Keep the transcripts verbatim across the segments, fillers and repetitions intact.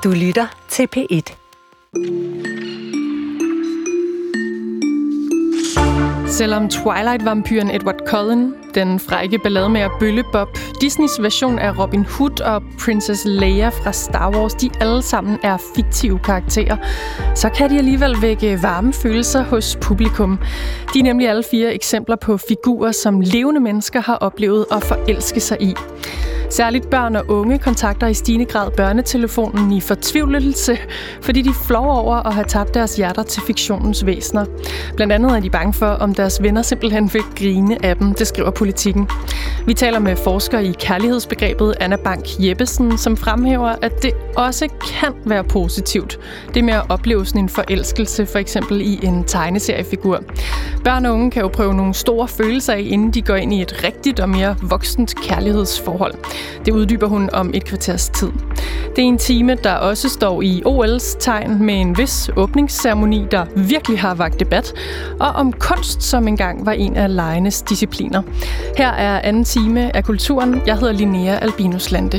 Du lytter til P et. Selvom Twilight-vampyren Edward Cullen, den frække ballademager Bølle Bob, Disneys version af Robin Hood og Princess Leia fra Star Wars, de alle sammen er fiktive karakterer, så kan de alligevel vække varme følelser hos publikum. De er nemlig alle fire eksempler på figurer, som levende mennesker har oplevet at forelske sig i. Særligt børn og unge kontakter i stigende grad børnetelefonen i fortvivlelse, fordi de flår over at have tabt deres hjerter til fiktionens væsener. Blandt andet er de bange for, om deres venner simpelthen vil grine af dem, det skriver Politikken. Vi taler med forsker i kærlighedsbegrebet Anna Bank Jeppesen, som fremhæver, at det også kan være positivt. Det med at opleve sådan en forelskelse, for eksempel i en tegneseriefigur. Børn og unge kan jo prøve nogle store følelser af, inden de går ind i et rigtigt og mere voksent kærlighedsforhold. Det uddyber hun om et kvarters tid. Det er en time, der også står i O L's tegn med en vis åbningsceremoni, der virkelig har vakt debat, og om kunst, som engang var en af legenes discipliner. Her er anden time af Kulturen. Jeg hedder Linnea Albinus Lande.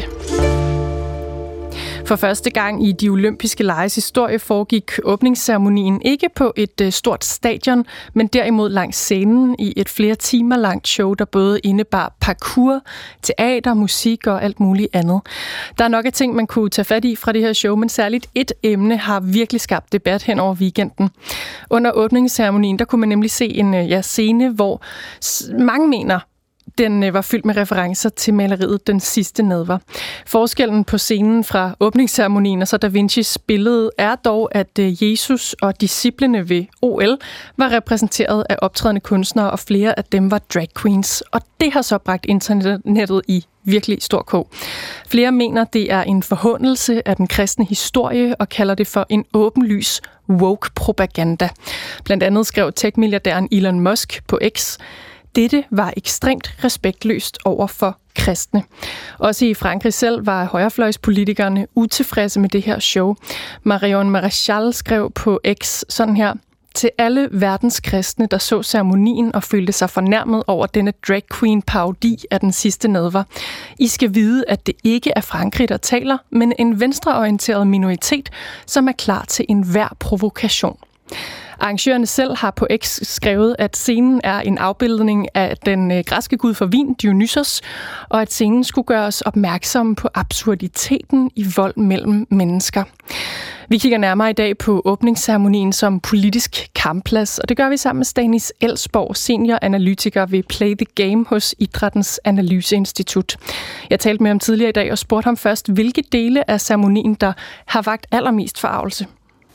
For første gang i de olympiske leges historie foregik åbningsceremonien ikke på et øh, stort stadion, men derimod langs scenen i et flere timer langt show, der både indebar parkour, teater, musik og alt muligt andet. Der er nok af ting, man kunne tage fat i fra det her show, men særligt et emne har virkelig skabt debat hen over weekenden. Under åbningsceremonien, der kunne man nemlig se en ja, scene, hvor mange mener, den var fyldt med referencer til maleriet Den sidste nadver. Forskellen på scenen fra åbningsceremonien og så Da Vincis billede er dog, at Jesus og disciplene ved O L var repræsenteret af optrædende kunstnere, og flere af dem var drag queens. Og det har så bragt internettet i virkelig stor kog. Flere mener, det er en forhåndelse af den kristne historie og kalder det for en åbenlys woke-propaganda. Blandt andet skrev tech-milliardæren Elon Musk på X: dette var ekstremt respektløst over for kristne. Også i Frankrig selv var højrefløjspolitikerne utilfredse med det her show. Marion Maréchal skrev på X sådan her: til alle verdens kristne, der så ceremonien og følte sig fornærmet over denne drag queen parodi af Den sidste nadver. I skal vide, at det ikke er Frankrig, der taler, men en venstreorienteret minoritet, som er klar til enhver provokation. Arrangørerne selv har på X skrevet, at scenen er en afbildning af den græske gud for vin, Dionysos, og at scenen skulle gøre os opmærksomme på absurditeten i vold mellem mennesker. Vi kigger nærmere i dag på åbningsceremonien som politisk kampplads, og det gør vi sammen med Stanis Elsborg, senioranalytiker ved Play the Game hos Idrættens Analyseinstitut. Jeg talte med ham tidligere i dag og spurgte ham først, hvilke dele af ceremonien, der har vakt allermest forargelse.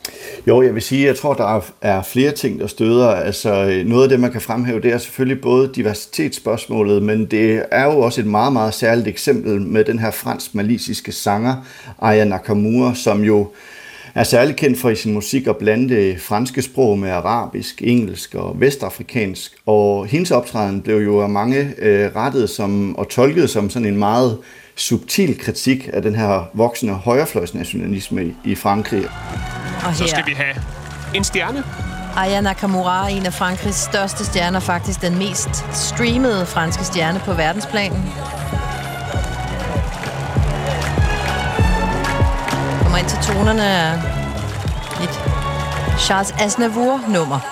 Jo, jeg vil sige, jeg tror, der er flere ting, der støder. Altså, noget af det, man kan fremhæve, det er selvfølgelig både diversitetsspørgsmålet, men det er jo også et meget, meget særligt eksempel med den her fransk-malisiske sanger, Aya Nakamura, som jo er særligt kendt for i sin musik at blande det franske sprog med arabisk, engelsk og vestafrikansk. Og hendes optræden blev jo af mange øh, rettet som, og tolket som sådan en meget subtil kritik af den her voksende højrefløjsnationalisme i, i Frankrig. Og så skal vi have en stjerne. Aya Nakamura er en af Frankrigs største stjerner, faktisk den mest streamede franske stjerne på verdensplan. Kommer ind til tonerne af et Charles Aznavour-nummer.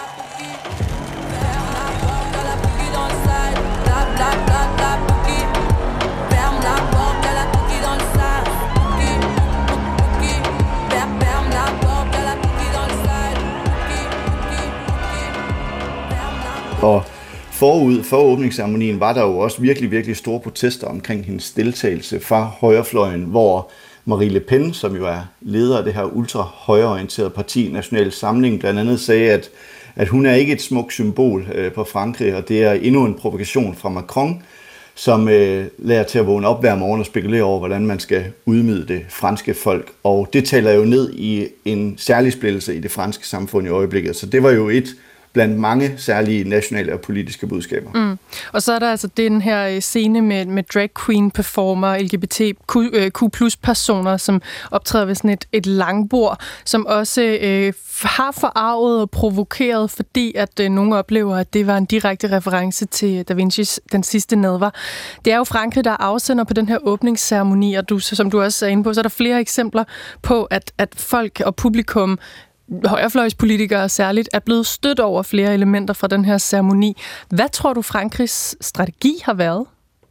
Og forud for åbningsceremonien var der jo også virkelig, virkelig store protester omkring hendes deltagelse fra højrefløjen, hvor Marie Le Pen, som jo er leder af det her ultra-højreorienterede parti, National Samling, blandt andet sagde, at, at hun er ikke et smukt symbol øh, på Frankrig, og det er endnu en provokation fra Macron, som øh, lærer til at vågne op hver morgen og spekulere over, hvordan man skal udmide det franske folk. Og det taler jo ned i en særlig splittelse i det franske samfund i øjeblikket. Så det var jo et blandt mange særlige nationale og politiske budskaber. Mm. Og så er der altså den her scene med, med drag queen performer, L G B T Q plus personer, som optræder ved sådan et, et langbord, som også øh, har forarvet og provokeret, fordi at øh, nogen oplever, at det var en direkte reference til Da Vincis Den sidste nadver. Det er jo Frankrig, der afsender på den her åbningsceremoni, og du, som du også er inde på, så er der flere eksempler på, at, at folk og publikum, højrefløjspolitikere særligt, er blevet stødt over flere elementer fra den her ceremoni. Hvad tror du, Frankrigs strategi har været?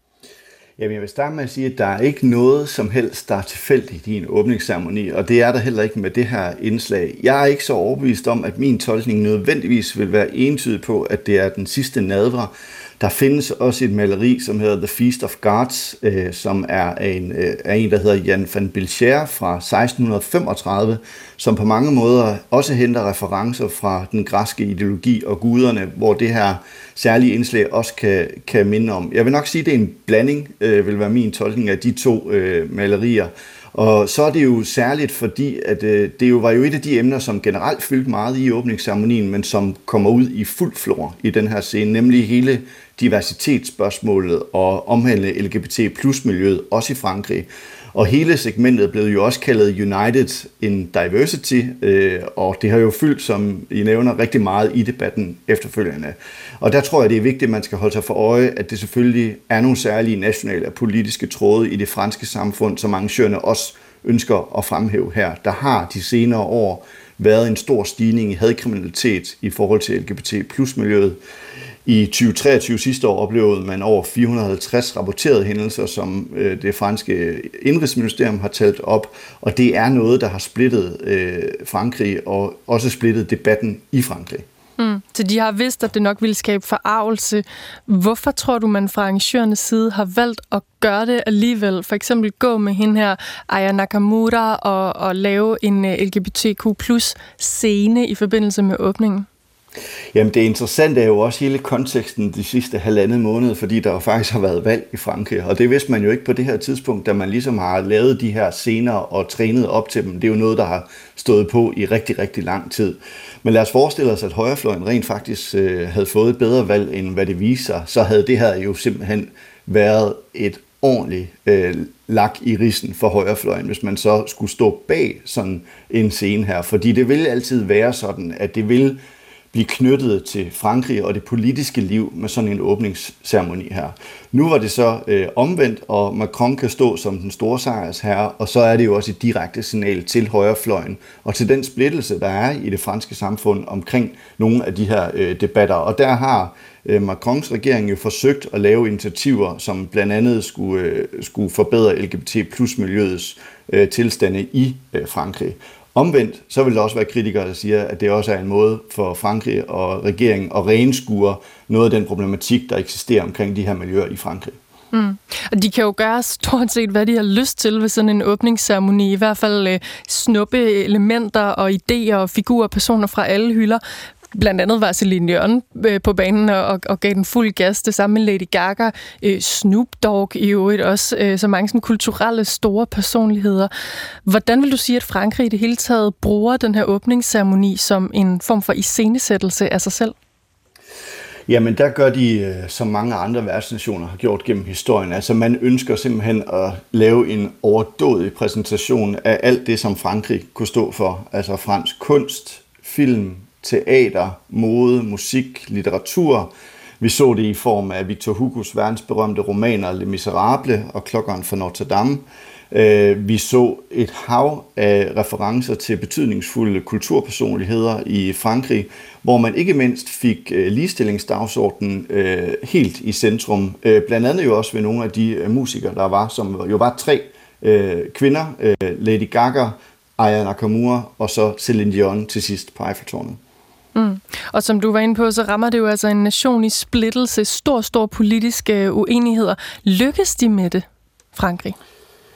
Jamen, jeg vil starte med at sige, at der er ikke noget som helst, der er tilfældigt i en åbningsceremoni, og det er der heller ikke med det her indslag. Jeg er ikke så overbevist om, at min tolkning nødvendigvis vil være entydig på, at det er den sidste nadver. Der findes også et maleri, som hedder The Feast of Gods, øh, som er en, øh, er en, der hedder Jan van Bilcher fra seksten femogtredive, som på mange måder også henter referencer fra den græske ideologi og guderne, hvor det her særlige indslag også kan, kan minde om. Jeg vil nok sige, at det er en blanding, øh, vil være min tolkning af de to øh, malerier. Og så er det jo særligt, fordi at, øh, det jo var jo et af de emner, som generelt fyldte meget i åbningsceremonien, men som kommer ud i fuld flor i den her scene, nemlig hele diversitetsspørgsmålet og omhandle L G B T plus miljøet, også i Frankrig. Og hele segmentet blev jo også kaldet United in Diversity, øh, og det har jo fyldt, som I nævner, rigtig meget i debatten efterfølgende. Og der tror jeg, det er vigtigt, at man skal holde sig for øje, at det selvfølgelig er nogle særlige nationale og politiske tråde i det franske samfund, som arrangørerne også ønsker at fremhæve her. Der har de senere år været en stor stigning i hadkriminalitet i forhold til L G B T plus miljøet. I tyve treogtyve sidste år oplevede man over fire hundrede og halvtreds rapporterede hændelser, som øh, det franske indrigsministerium har talt op, og det er noget, der har splittet øh, Frankrig og også splittet debatten i Frankrig. Mm. Så de har vidst, at det nok ville skabe forarvelse. Hvorfor tror du, man fra arrangørernes side har valgt at gøre det alligevel? For eksempel gå med hende her, Aya Nakamura, og, og lave en uh, L G B T Q plus scene i forbindelse med åbningen? Jamen det interessante er jo også hele konteksten de sidste halvandet måned, fordi der jo faktisk har været valg i Frankrig, og det vidste man jo ikke på det her tidspunkt, da man ligesom har lavet de her scener og trænet op til dem. Det er jo noget, der har stået på i rigtig, rigtig lang tid. Men lad os forestille os, at højrefløjen rent faktisk øh, havde fået et bedre valg, end hvad det viser, så havde det her jo simpelthen været et ordentligt øh, lak i ridsen for højrefløjen, hvis man så skulle stå bag sådan en scene her, fordi det vil altid være sådan, at det vil blive knyttet til Frankrig og det politiske liv med sådan en åbningsceremoni her. Nu var det så øh, omvendt, og Macron kan stå som den store sejrsherre, og så er det jo også et direkte signal til højrefløjen og til den splittelse, der er i det franske samfund omkring nogle af de her øh, debatter. Og der har øh, Macrons regering jo forsøgt at lave initiativer, som blandt andet skulle, øh, skulle forbedre L G B T plus miljøets øh, tilstande i øh, Frankrig. Omvendt, så vil der også være kritikere, der siger, at det også er en måde for Frankrig og regeringen at renskure noget af den problematik, der eksisterer omkring de her miljøer i Frankrig. Mm. Og de kan jo gøre stort set, hvad de har lyst til ved sådan en åbningsceremoni. I hvert fald øh, snuppe elementer og idéer og figurer, personer fra alle hylder. Blandt andet var Celine Dion øh, på banen og, og gav den fuld gas. Det samme med Lady Gaga, øh, Snoop Dogg i øvrigt også. Øh, så mange sådan, kulturelle store personligheder. Hvordan vil du sige, at Frankrig i det hele taget bruger den her åbningsceremoni som en form for iscenesættelse af sig selv? Jamen, der gør de, som mange andre værtsnationer har gjort gennem historien. Altså, man ønsker simpelthen at lave en overdådig præsentation af alt det, som Frankrig kunne stå for. Altså fransk kunst, film, teater, mode, musik, litteratur. Vi så det i form af Victor Hugos verdensberømte romaner Les Misérables og Klokkeren fra Notre Dame. Vi så et hav af referencer til betydningsfulde kulturpersonligheder i Frankrig, hvor man ikke mindst fik ligestillingsdagsordenen helt i centrum. Blandt andet jo også ved nogle af de musikere, der var, som jo var tre kvinder, Lady Gaga, Aya Nakamura og så Celine Dion til sidst på Eiffeltårnet. Mm. Og som du var inde på, så rammer det jo altså en nation i splittelse, stor, stor politiske uenigheder. Lykkes de med det, Frankrig?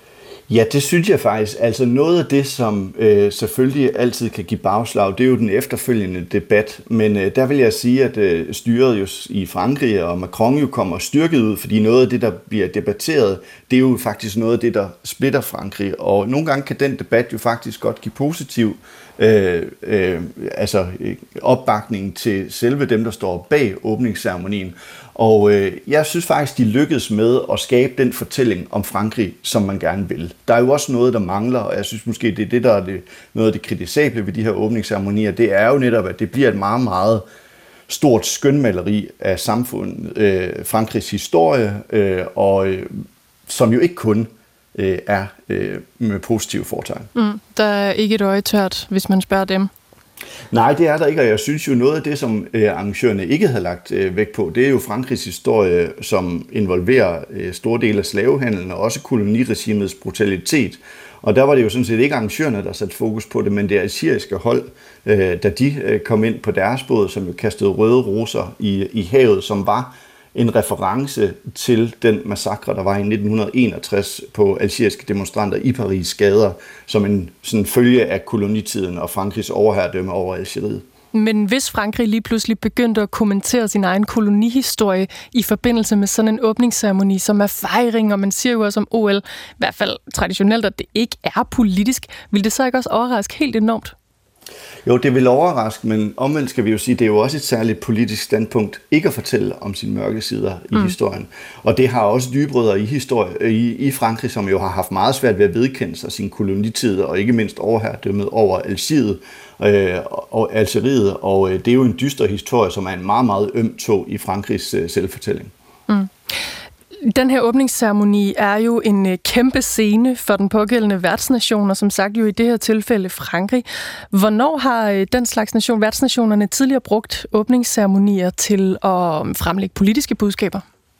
Ja, det synes jeg faktisk. Altså noget af det, som øh, selvfølgelig altid kan give bagslag, det er jo den efterfølgende debat. Men øh, der vil jeg sige, at øh, styret jo i Frankrig og Macron jo kommer styrket ud, fordi noget af det, der bliver debatteret, det er jo faktisk noget af det, der splitter Frankrig. Og nogle gange kan den debat jo faktisk godt give positiv øh, øh, altså, opbakning til selve dem, der står bag åbningsceremonien. Og øh, jeg synes faktisk, de lykkedes med at skabe den fortælling om Frankrig, som man gerne vil. Der er jo også noget, der mangler, og jeg synes måske, det er det, der er det, noget af det kritisable ved de her åbningsceremonier. Det er jo netop, at det bliver et meget, meget stort skønmaleri af samfundet, øh, Frankrigs historie, øh, og øh, som jo ikke kun øh, er øh, med positive fortegn. Mm, der er ikke et øje tørt, hvis man spørger dem. Nej, det er der ikke, og jeg synes jo noget af det, som øh, arrangørerne ikke havde lagt øh, vægt på, det er jo Frankrigs historie, som involverer øh, store dele af slavehandlen og også koloniregimets brutalitet. Og der var det jo sådan set ikke arrangørerne, der satte fokus på det, men det algeriske hold, øh, da de øh, kom ind på deres båd, som jo kastede røde roser i, i havet, som var en reference til den massakre, der var i nitten enogtres på algeriske demonstranter i Paris gader, som en sådan følge af kolonitiden og Frankrigs overherredømme over Algeriet. Men hvis Frankrig lige pludselig begyndte at kommentere sin egen kolonihistorie i forbindelse med sådan en åbningsceremoni, som er fejring, og man siger jo også om O L, i hvert fald traditionelt, at det ikke er politisk, vil det så ikke også overraske helt enormt? Jo, det vil overraske, men omvendt skal vi jo sige, det er jo også et særligt politisk standpunkt ikke at fortælle om sine mørke sider i mm. historien. Og det har også dybrødder i, historie, i, i Frankrig, som jo har haft meget svært ved at vedkende sig sin kolonitid, og ikke mindst overherredømmet over Algeriet øh, og Algeriet. Og øh, det er jo en dyster historie, som er en meget, meget øm tog i Frankrigs øh, selvfortælling. Mm. Den her åbningsceremoni er jo en kæmpe scene for den pågældende værtsnation, og som sagt jo i det her tilfælde Frankrig. Hvornår har den slags nation, værtsnationerne tidligere brugt åbningsceremonier til at fremlægge politiske budskaber?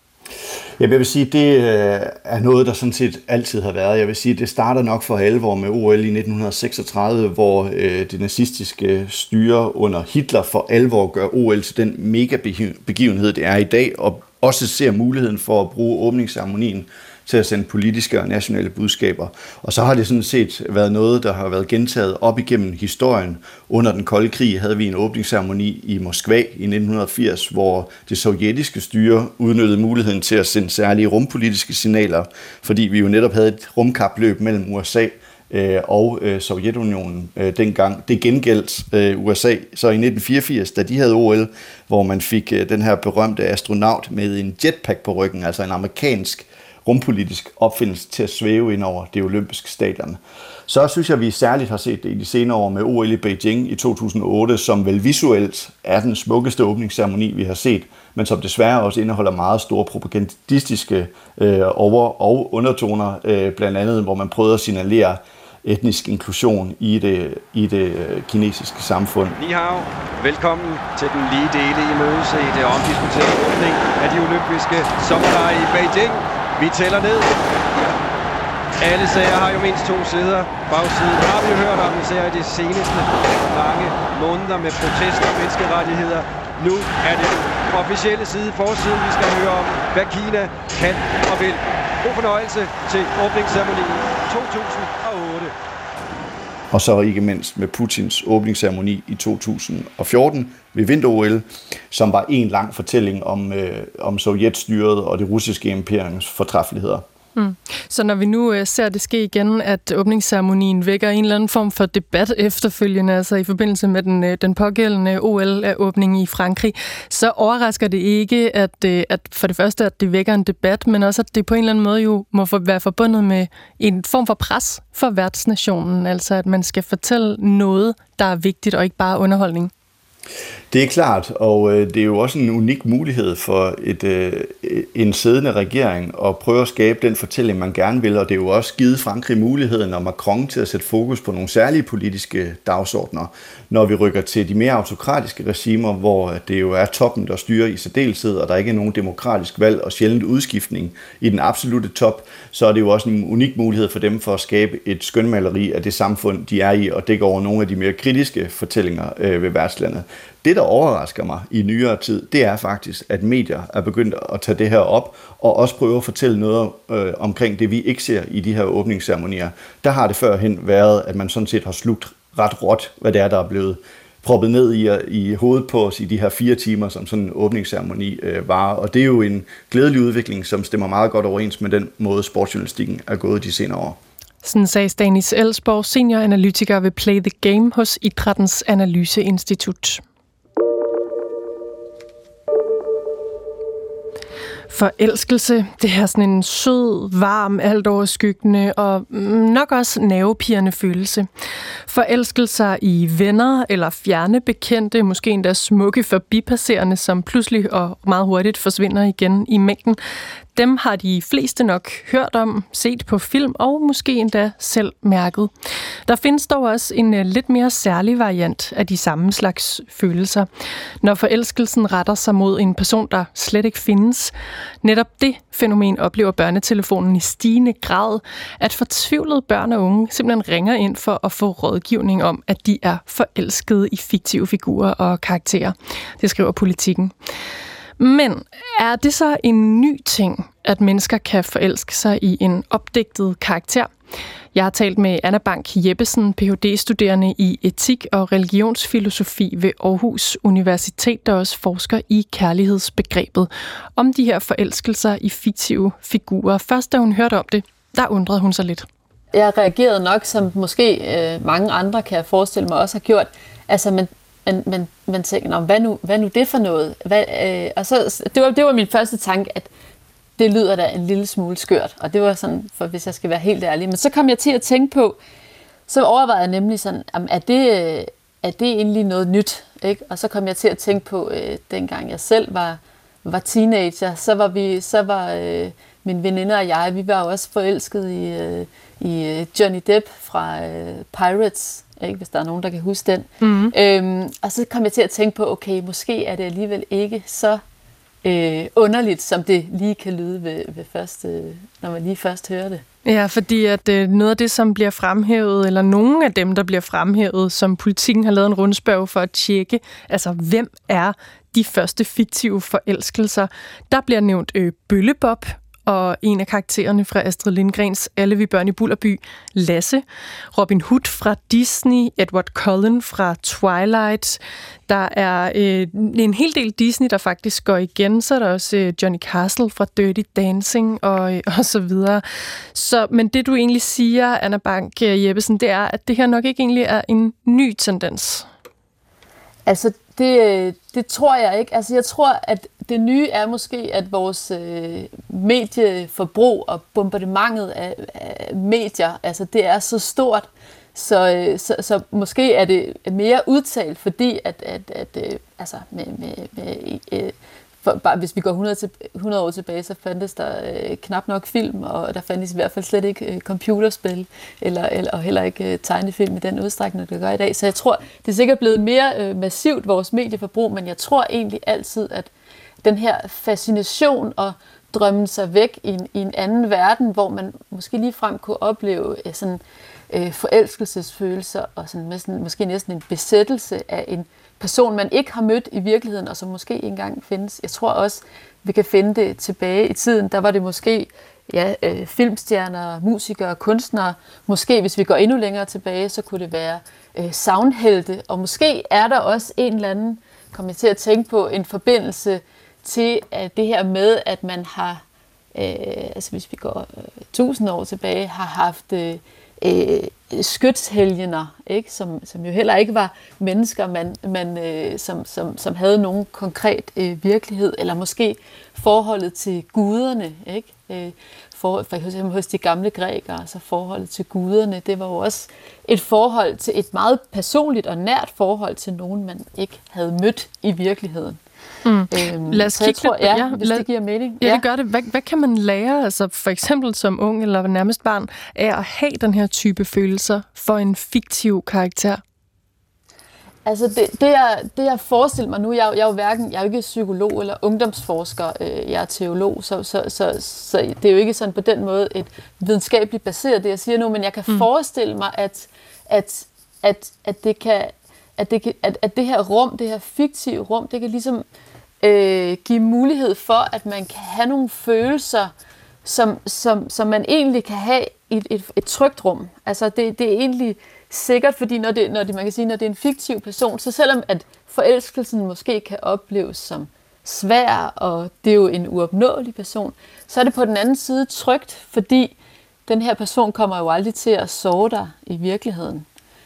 Jeg vil sige, det er noget, der sådan set altid har været. Jeg vil sige, det starter nok for alvor med O L i nitten seksogtredive, hvor det nazistiske styre under Hitler for alvor gør O L til den mega begivenhed, det er i dag, og også ser muligheden for at bruge åbningsceremonien til at sende politiske og nationale budskaber. Og så har det sådan set været noget, der har været gentaget op igennem historien. Under den kolde krig havde vi en åbningsceremoni i Moskva i nitten firs, hvor det sovjetiske styre udnyttede muligheden til at sende særlige rumpolitiske signaler, fordi vi jo netop havde et rumkapløb mellem U S A og Sovjetunionen dengang. Det gengældt U S A så i nitten fireogfirs, da de havde O L, hvor man fik den her berømte astronaut med en jetpack på ryggen, altså en amerikansk rumpolitisk opfindelse til at svæve ind over det olympiske stadion. Så synes jeg, at vi særligt har set det i de senere år med O L i Beijing i to tusind og otte, som vel visuelt er den smukkeste åbningsceremoni, vi har set, men som desværre også indeholder meget store propagandistiske øh, over- og undertoner, øh, blandt andet, hvor man prøvede at signalere etnisk inklusion i det, i det kinesiske samfund. Ni hao. Velkommen til den lige dele i mødes i det omdiskuterede åbning af de olympiske sommerlege i Beijing. Vi tæller ned. Alle sager har jo mindst to sider. Bagsiden har vi hørt om, især i de seneste lange måneder med protester og menneskerettigheder. Nu er det officielle side, forsiden, vi skal høre om, hvad Kina kan og vil. God fornøjelse til åbningsceremonien to tusind og otte. Og så ikke mindst med Putins åbningsceremoni i to tusind og fjorten ved vinter-O L, som var en lang fortælling om, øh, om sovjetstyret og det russiske imperiums fortræffeligheder. Mm. Så når vi nu øh, ser det ske igen, at åbningsceremonien vækker en eller anden form for debat efterfølgende, altså i forbindelse med den, øh, den pågældende O L-åbning i Frankrig, så overrasker det ikke, at, øh, at for det første, at det vækker en debat, men også, at det på en eller anden måde jo må for, være forbundet med en form for pres for værtsnationen, altså at man skal fortælle noget, der er vigtigt, og ikke bare underholdning. Det er klart, og øh, det er jo også en unik mulighed for et, øh, en siddende regering at prøve at skabe den fortælling, man gerne vil, og det er jo også givet Frankrig muligheden og Macron til at sætte fokus på nogle særlige politiske dagsordner, når vi rykker til de mere autokratiske regimer, hvor det jo er toppen, der styrer i særdeleshed, og der ikke er nogen demokratisk valg og sjældent udskiftning i den absolute top, så er det jo også en unik mulighed for dem for at skabe et skønmaleri af det samfund, de er i, og dække over nogle af de mere kritiske fortællinger øh, ved værtslandet. Det, der overrasker mig i nyere tid, det er faktisk, at medier er begyndt at tage det her op, og også prøve at fortælle noget øh, omkring det, vi ikke ser i de her åbningsceremonier. Der har det førhen været, at man sådan set har slugt ret råt, hvad det er, der er blevet proppet ned i, i hovedet på os i de her fire timer, som sådan en åbningsceremoni øh, var. Og det er jo en glædelig udvikling, som stemmer meget godt overens med den måde, sportsjournalistikken er gået de senere år. Sådan sagde Stanis Elsborg, senioranalytiker ved Play the Game hos Idrættens Analyseinstitut. Forelskelse, det er sådan en sød, varm, alt overskyggende og nok også nervepirrende følelse. Forelskelser i venner eller fjerne bekendte, måske endda smukke forbipasserende, som pludselig og meget hurtigt forsvinder igen i mængden. Dem har de fleste nok hørt om, set på film og måske endda selv mærket. Der findes dog også en lidt mere særlig variant af de samme slags følelser, når forelskelsen retter sig mod en person, der slet ikke findes. Netop det fænomen oplever børnetelefonen i stigende grad, at fortvivlede børn og unge simpelthen ringer ind for at få rådgivning om, at de er forelskede i fiktive figurer og karakterer. Det skriver Politikken. Men er det så en ny ting, at mennesker kan forelske sig i en opdigtet karakter? Jeg har talt med Anna Bank Jeppesen, P H D-studerende i etik og religionsfilosofi ved Aarhus Universitet, der også forsker i kærlighedsbegrebet, om de her forelskelser i fiktive figurer. Først da hun hørte om det, der undrede hun sig lidt. Jeg reagerede nok, som måske øh, mange andre kan jeg forestille mig også har gjort. Altså, man Men, men, men tænker, hvad nu, hvad nu det for noget? Hvad, øh, og så, det, var, det var min første tanke, at det lyder da en lille smule skørt. Og det var sådan, for hvis jeg skal være helt ærlig. Men så kom jeg til at tænke på, så overvejede jeg nemlig sådan, er det, er det egentlig noget nyt? Ikke? Og så kom jeg til at tænke på, øh, dengang jeg selv var, var teenager, så var, vi, så var øh, mine veninder og jeg, vi var også forelsket i, øh, i Johnny Depp fra øh, Pirates, ikke, hvis der er nogen, der kan huske den. Mm-hmm. Øhm, og så kom jeg til at tænke på, okay, måske er det alligevel ikke så øh, underligt, som det lige kan lyde, ved, ved første, når man lige først hører det. Ja, fordi at øh, noget af det, som bliver fremhævet, eller nogle af dem, der bliver fremhævet, som Politikken har lavet en rundspørg for at tjekke, altså hvem er de første fiktive forelskelser, der bliver nævnt øh, Bøllebob, og en af karaktererne fra Astrid Lindgrens Alle vi børn i Bulderby, Lasse, Robin Hood fra Disney, Edward Cullen fra Twilight. Der er øh, en hel del Disney, der faktisk går igen. Så er der også øh, Johnny Castle fra Dirty Dancing og, øh, og så videre. Så, men det du egentlig siger, Anna Bank Jeppesen, det er, at det her nok ikke egentlig er en ny tendens. Altså, det, det tror jeg ikke. Altså, jeg tror, at det nye er måske, at vores øh, medieforbrug og bombardementet af, af medier, altså det er så stort, så, så, så måske er det mere udtalt, fordi at, at, at øh, altså med, med, med øh, for, bare hvis vi går hundrede, til, hundrede år tilbage, så fandtes der øh, knap nok film, og der fandtes i hvert fald slet ikke øh, computerspil, eller, eller, og heller ikke øh, tegnefilm i den udstrækning, det gør i dag. Så jeg tror, det er sikkert blevet mere øh, massivt, vores medieforbrug, men jeg tror egentlig altid, at den her fascination og drømmen sig væk i en, i en anden verden, hvor man måske ligefrem kunne opleve øh, sådan, øh, forelskelsesfølelser, og sådan, med sådan, måske næsten en besættelse af en person, man ikke har mødt i virkeligheden, og som måske ikke engang findes. Jeg tror også, vi kan finde det tilbage i tiden. Der var det måske ja, øh, filmstjerner, musikere, kunstnere. Måske, hvis vi går endnu længere tilbage, så kunne det være øh, sagnhelte. Og måske er der også en eller anden, kommer jeg til at tænke på, en forbindelse til at det her med, at man har, øh, altså hvis vi går øh, tusind år tilbage, har haft øh, øh, skytshelgener, ikke? Som, som jo heller ikke var mennesker, man, man, øh, som, som, som havde nogen konkret øh, virkelighed, eller måske forholdet til guderne, ikke? Øh, for, for eksempel hos de gamle grækere, så forholdet til guderne, det var jo også et forhold til et meget personligt og nært forhold til nogen, man ikke havde mødt i virkeligheden. Mm. Øhm, lad os kigge tror, lidt, ja, ja, hvis lad, det giver mening. Ja, det gør det. Hvad, hvad kan man lære, altså for eksempel som ung eller nærmest barn, af at have den her type følelser for en fiktiv karakter? Altså det, det, jeg, det jeg forestiller mig nu, jeg, jeg er jo hverken, jeg er jo ikke psykolog eller ungdomsforsker, øh, jeg er teolog, så, så, så, så det er jo ikke sådan på den måde et videnskabeligt baseret, det jeg siger nu, men jeg kan mm. forestille mig, at, at, at, at det kan, at det, kan, at, at det her rum, det her fiktive rum, det kan ligesom øh, give mulighed for, at man kan have nogle følelser, som, som, som man egentlig kan have i et, et, et trygt rum. Altså det, det er egentlig sikkert, fordi når det, når det, man kan sige, når det er en fiktiv person, så selvom at forelskelsen måske kan opleves som svær, og det er jo en uopnåelig person, så er det på den anden side trygt, fordi den her person kommer jo aldrig til at såre dig i virkeligheden.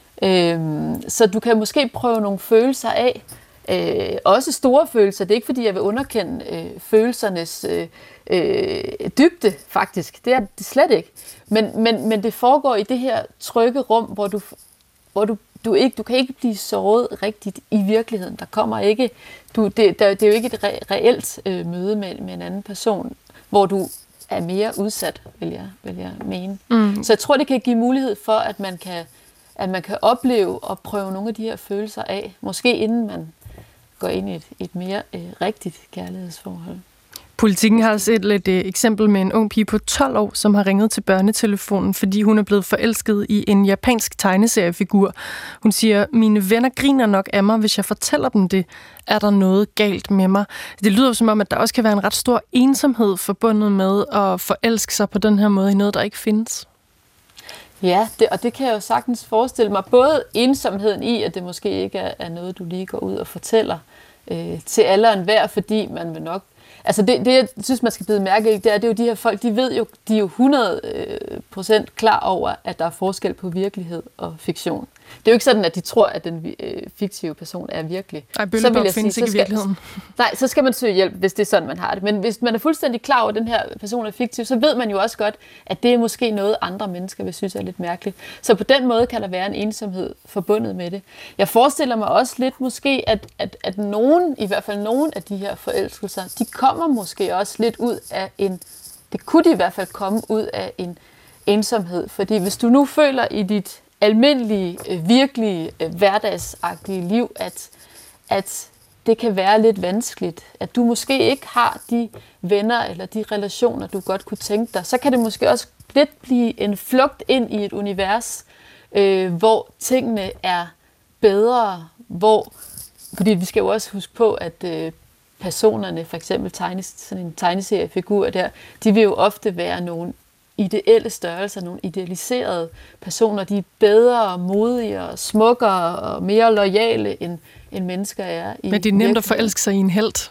Øhm, så du kan måske prøve nogle følelser af, øh, også store følelser. Det er ikke fordi, jeg vil underkende øh, følelsernes øh, øh, dybde, faktisk. Det er det slet ikke. Men, men, men det foregår i det her trygge rum, hvor du, hvor du Du, ikke, du kan ikke blive såret rigtigt i virkeligheden. Der kommer ikke, du, det, der, det er jo ikke et re, reelt øh, møde med, med en anden person, hvor du er mere udsat, vil jeg, vil jeg mene. Mm. Så jeg tror, det kan give mulighed for, at man kan, at man kan opleve og prøve nogle af de her følelser af, måske inden man går ind i et, et mere øh, rigtigt kærlighedsforhold. Politikken har set et øh, eksempel med en ung pige på tolv år, som har ringet til børnetelefonen, fordi hun er blevet forelsket i en japansk tegneseriefigur. Hun siger, mine venner griner nok af mig, hvis jeg fortæller dem det. Er der noget galt med mig? Det lyder som om, at der også kan være en ret stor ensomhed forbundet med at forelske sig på den her måde i noget, der ikke findes. Ja, det, og det kan jeg jo sagtens forestille mig. Både ensomheden i, at det måske ikke er, er noget, du lige går ud og fortæller øh, til alle og enhver, fordi man vil nok. Altså det, det, jeg synes, man skal bide mærke i, det er, det er jo de her folk, de ved jo, de er jo hundrede procent klar over, at der er forskel på virkelighed og fiktion. Det er jo ikke sådan, at de tror, at den øh, fiktive person er virkelig. Nej, Bøllebop findes ikke i virkeligheden. Nej, så skal man søge hjælp, hvis det er sådan, man har det. Men hvis man er fuldstændig klar over, at den her person er fiktiv, så ved man jo også godt, at det er måske noget, andre mennesker vil synes er lidt mærkeligt. Så på den måde kan der være en ensomhed forbundet med det. Jeg forestiller mig også lidt måske, at, at, at nogen, i hvert fald nogen af de her forelskelser, de kommer måske også lidt ud af en, det kunne de i hvert fald komme ud af en ensomhed. Fordi hvis du nu føler i dit almindelige, virkelige, hverdagsagtige liv, at, at det kan være lidt vanskeligt, at du måske ikke har de venner eller de relationer, du godt kunne tænke dig, så kan det måske også lidt blive en flugt ind i et univers, øh, hvor tingene er bedre, hvor, fordi vi skal jo også huske på, at øh, personerne, for eksempel tegnes, sådan en tegneseriefigur der, de vil jo ofte være nogle ideelle størrelser, nogle idealiserede personer, de er bedre, modigere, smukkere og mere loyale, end, end mennesker er. I Men det er nemt at forelske sig i en helt.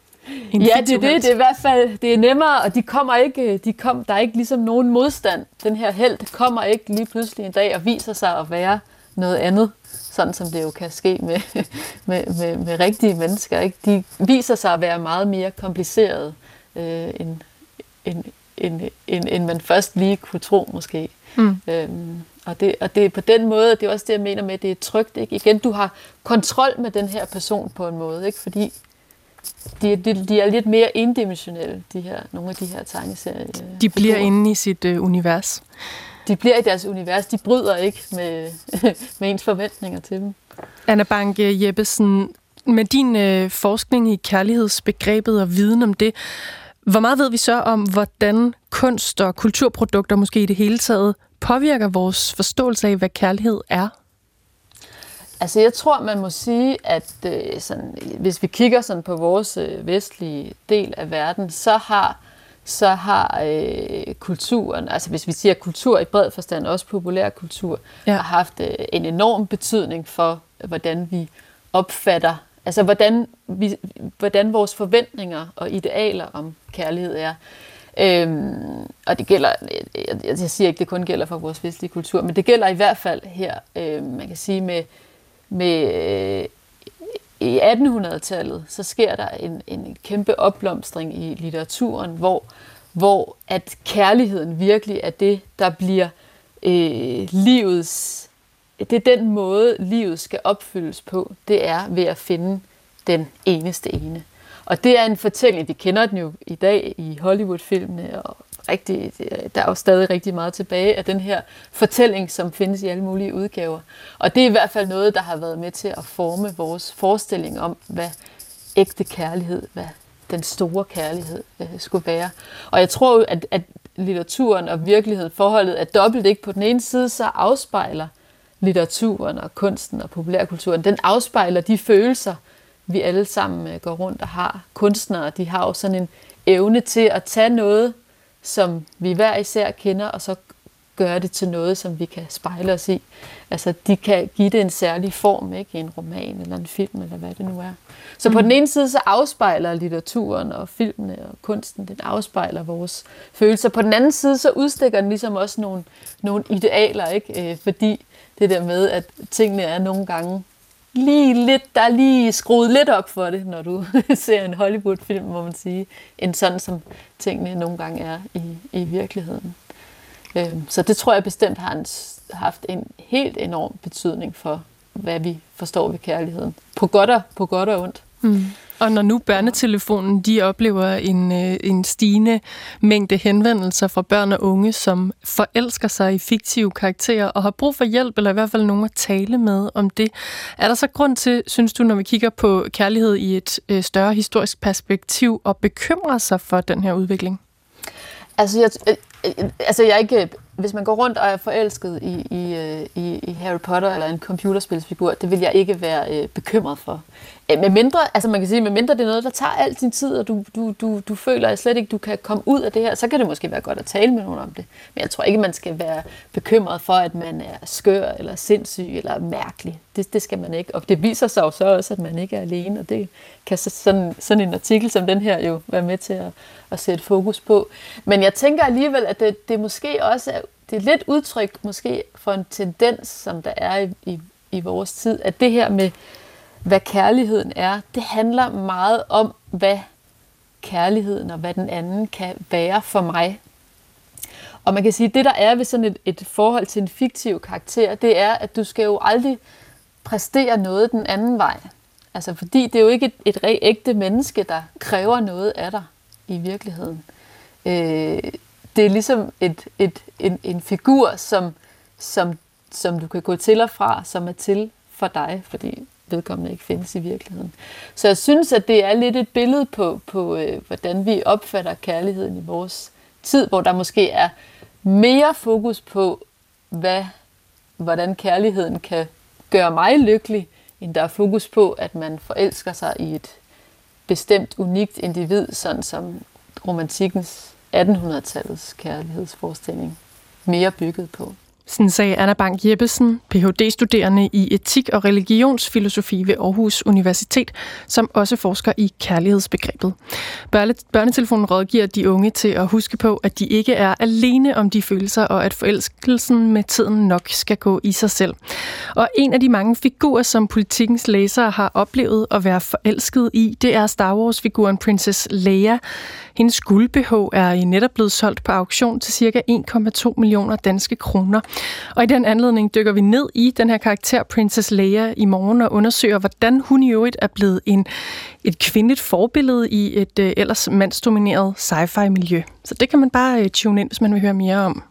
En ja, det er det. Det er i hvert fald det er nemmere, og de kommer ikke, de kom, der er ikke ligesom nogen modstand. Den her helt kommer ikke lige pludselig en dag og viser sig at være noget andet, sådan som det jo kan ske med, med, med, med rigtige mennesker. Ikke? De viser sig at være meget mere komplicerede øh, end, end End, end, end man først lige kunne tro, måske. Mm. Øhm, og, det, og det er på den måde, det er også det, jeg mener med, at det er trygt. Ikke? Igen, du har kontrol med den her person på en måde, ikke? Fordi de, de, de er lidt mere endimensionelle, de her, nogle af de her tegneserier. De bliver inde i sit øh, univers. De bliver i deres univers, de bryder ikke med, med ens forventninger til dem. Anna Bang Jeppesen, med din øh, forskning i kærlighedsbegrebet og viden om det, hvor meget ved vi så om, hvordan kunst og kulturprodukter måske i det hele taget påvirker vores forståelse af, hvad kærlighed er? Altså jeg tror, man må sige, at øh, sådan, hvis vi kigger sådan på vores øh, vestlige del af verden, så har, så har øh, kulturen, altså hvis vi siger kultur i bred forstand, også populærkultur, ja. har haft øh, en enorm betydning for, hvordan vi opfatter. Altså, hvordan, vi, hvordan vores forventninger og idealer om kærlighed er. Øhm, og det gælder, jeg, jeg siger ikke, det kun gælder for vores vestlige kultur, men det gælder i hvert fald her, øh, man kan sige, med, med øh, i attenhundredetallet, så sker der en, en kæmpe opblomstring i litteraturen, hvor, hvor at kærligheden virkelig er det, der bliver øh, livets det er den måde, livet skal opfyldes på. Det er ved at finde den eneste ene. Og det er en fortælling, vi kender den jo i dag i Hollywood-filmene, og rigtig, der er jo stadig rigtig meget tilbage af den her fortælling, som findes i alle mulige udgaver. Og det er i hvert fald noget, der har været med til at forme vores forestilling om, hvad ægte kærlighed, hvad den store kærlighed øh, skulle være. Og jeg tror jo, at, at litteraturen og virkeligheden, forholdet er dobbelt, ikke? På den ene side, så afspejler litteraturen og kunsten og populærkulturen, den afspejler de følelser, vi alle sammen går rundt og har. Kunstnere, de har jo sådan en evne til at tage noget, som vi hver især kender, og så gøre det til noget, som vi kan spejle os i. Altså, de kan give det en særlig form, ikke? I en roman eller en film, eller hvad det nu er. Så mm. på den ene side, så afspejler litteraturen og filmene og kunsten, den afspejler vores følelser. På den anden side, så udstikker den ligesom også nogle, nogle idealer, ikke? Øh, fordi det der med, at tingene er nogle gange lige lidt, der er lige skruet lidt op for det, når du ser en Hollywood-film, må man sige, end sådan, som tingene nogle gange er i, i virkeligheden. Så det tror jeg bestemt har en, haft en helt enorm betydning for, hvad vi forstår ved kærligheden. På godt og, på godt og ondt. Mm. Og når nu børnetelefonen, de oplever en, en stigende mængde henvendelser fra børn og unge, som forelsker sig i fiktive karakterer og har brug for hjælp, eller i hvert fald nogen at tale med om det. Er der så grund til, synes du, når vi kigger på kærlighed i et øh, større historisk perspektiv, at bekymre sig for den her udvikling? Altså, jeg, øh, altså jeg er ikke... Hvis man går rundt og er forelsket i, i, i, i Harry Potter eller en computerspilsfigur, det vil jeg ikke være øh, bekymret for. Med mindre, altså man kan sige, med mindre det er noget, der tager al din tid, og du, du, du, du føler at slet ikke, du kan komme ud af det her, så kan det måske være godt at tale med nogen om det. Men jeg tror ikke, man skal være bekymret for, at man er skør eller sindssyg eller mærkelig. Det, det skal man ikke. Og det viser sig jo så også, at man ikke er alene, og det kan så sådan, sådan en artikel som den her jo være med til at, at sætte fokus på. Men jeg tænker alligevel, at det, det måske også er, det er lidt udtryk måske for en tendens, som der er i, i, i vores tid, at det her med hvad kærligheden er, det handler meget om, hvad kærligheden og hvad den anden kan være for mig. Og man kan sige, at det der er ved sådan et, et forhold til en fiktiv karakter, det er, at du skal jo aldrig præstere noget den anden vej. Altså fordi det er jo ikke et, et rent ægte menneske, der kræver noget af dig i virkeligheden. Øh, det er ligesom et, et, en, en figur, som, som, som du kan gå til og fra, som er til for dig, fordi vedkommende ikke findes i virkeligheden. Så jeg synes, at det er lidt et billede på, på øh, hvordan vi opfatter kærligheden i vores tid, hvor der måske er mere fokus på, hvad, hvordan kærligheden kan gøre mig lykkelig, end der er fokus på, at man forelsker sig i et bestemt, unikt individ, sådan som romantikkens attenhundredetallets kærlighedsforestilling mere bygget på. Sådan sagde Anna Bang Jeppesen, P H D-studerende i etik og religionsfilosofi ved Aarhus Universitet, som også forsker i kærlighedsbegrebet. Børnetelefonen rådgiver de unge til at huske på, at de ikke er alene om de følelser, og at forelskelsen med tiden nok skal gå i sig selv. Og en af de mange figurer, som Politikens læsere har oplevet at være forelsket i, det er Star Wars-figuren Princess Leia. Hendes guld-B H er netop blevet solgt på auktion til ca. en komma to millioner danske kroner. Og i den anledning dykker vi ned i den her karakter Princess Leia i morgen og undersøger, hvordan hun i øvrigt er blevet en, et kvindeligt forbillede i et uh, ellers mandsdomineret sci-fi-miljø. Så det kan man bare uh, tune ind, hvis man vil høre mere om.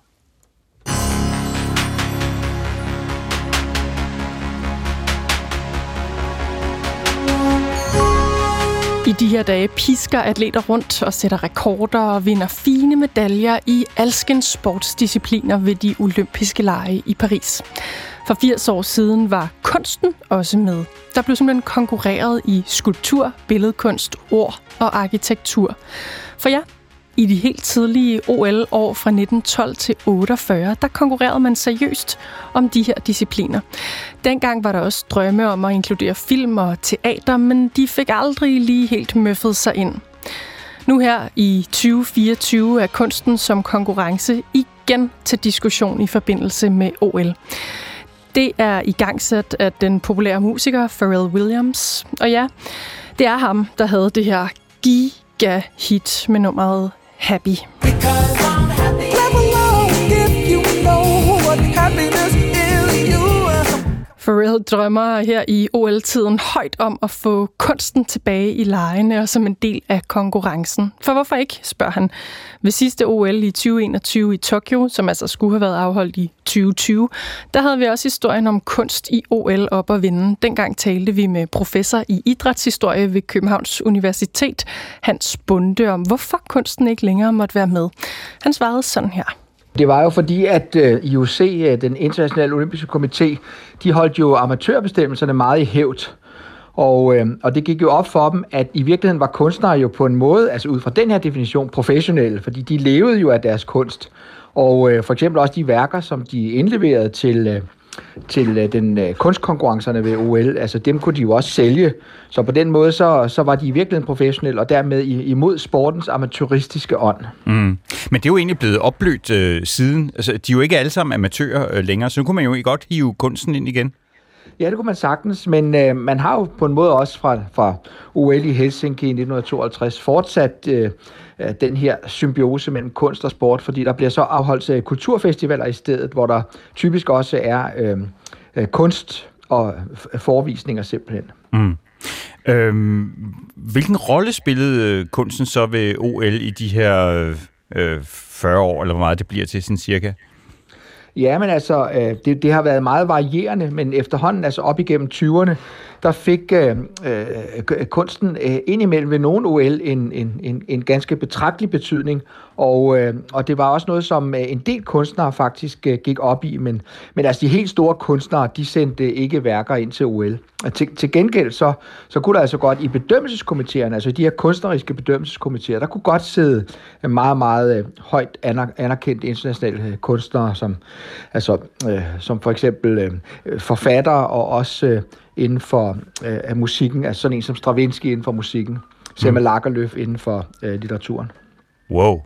I de her dage pisker atleter rundt og sætter rekorder og vinder fine medaljer i alskens sportsdiscipliner ved de olympiske lege i Paris. For firs år siden var kunsten også med. Der blev simpelthen konkurreret i skulptur, billedkunst, ord og arkitektur. For ja, i de helt tidlige O L-år fra nitten tolv til otteogfyrre, der konkurrerede man seriøst om de her discipliner. Dengang var der også drømme om at inkludere film og teater, men de fik aldrig lige helt møffet sig ind. Nu her i tyve fireogtyve er kunsten som konkurrence igen til diskussion i forbindelse med O L. Det er igangsat af den populære musiker Pharrell Williams. Og ja, det er ham, der havde det her giga-hit med nummeret Happy. Pharrell drømmer her i O L-tiden højt om at få kunsten tilbage i legene og som en del af konkurrencen. For hvorfor ikke, spørger han. Ved sidste O L i tyve enogtyve i Tokyo, som altså skulle have været afholdt i tyve tyve, der havde vi også historien om kunst i O L op at vinde. Dengang talte vi med professor i idrætshistorie ved Københavns Universitet, Hans Bunde, om hvorfor kunsten ikke længere måtte være med. Han svarede sådan her. Det var jo fordi, at uh, I O C, den internationale olympiske komité, de holdt jo amatørbestemmelserne meget i hævd. Og, øh, og det gik jo op for dem, at i virkeligheden var kunstnere jo på en måde, altså ud fra den her definition, professionelle, fordi de levede jo af deres kunst. Og øh, for eksempel også de værker, som de indleverede til, øh, til øh, den øh, kunstkonkurrencerne ved O L, altså dem kunne de jo også sælge. Så på den måde, så, så var de i virkeligheden professionelle, og dermed imod sportens amatøristiske ånd. Mm. Men det er jo egentlig blevet opblødt øh, siden. Altså, de er jo ikke alle sammen amatører øh, længere, så nu kunne man jo godt hive kunsten ind igen. Ja, det kunne man sagtens, men øh, man har jo på en måde også fra, fra O L i Helsinki i nitten tooghalvtreds fortsat øh, den her symbiose mellem kunst og sport, fordi der bliver så afholdt øh, kulturfestivaler i stedet, hvor der typisk også er øh, øh, kunst og forvisninger simpelthen. Mm. Øhm, hvilken rolle spillede kunsten så ved O L i de her øh, fyrre år, eller hvor meget det bliver til sådan cirka? Ja, men altså, øh, det, det har været meget varierende, men efterhånden, altså op igennem tyverne, der fik øh, øh, kunsten øh, indimellem ved nogle O L en, en, en, en ganske betragtelig betydning, og, øh, og det var også noget, som øh, en del kunstnere faktisk øh, gik op i, men, men altså de helt store kunstnere, de sendte ikke værker ind til O L. Til, til gengæld så, så kunne der altså godt i bedømmelseskomiteerne, altså de her kunstneriske bedømmelseskomiteer, der kunne godt sidde meget, meget øh, højt anerkendte internationale kunstnere, som, altså, øh, som for eksempel øh, forfattere og også øh, inden for øh, musikken, altså sådan en som Stravinsky inden for musikken, Selma Lagerlöf inden for øh, litteraturen. Wow.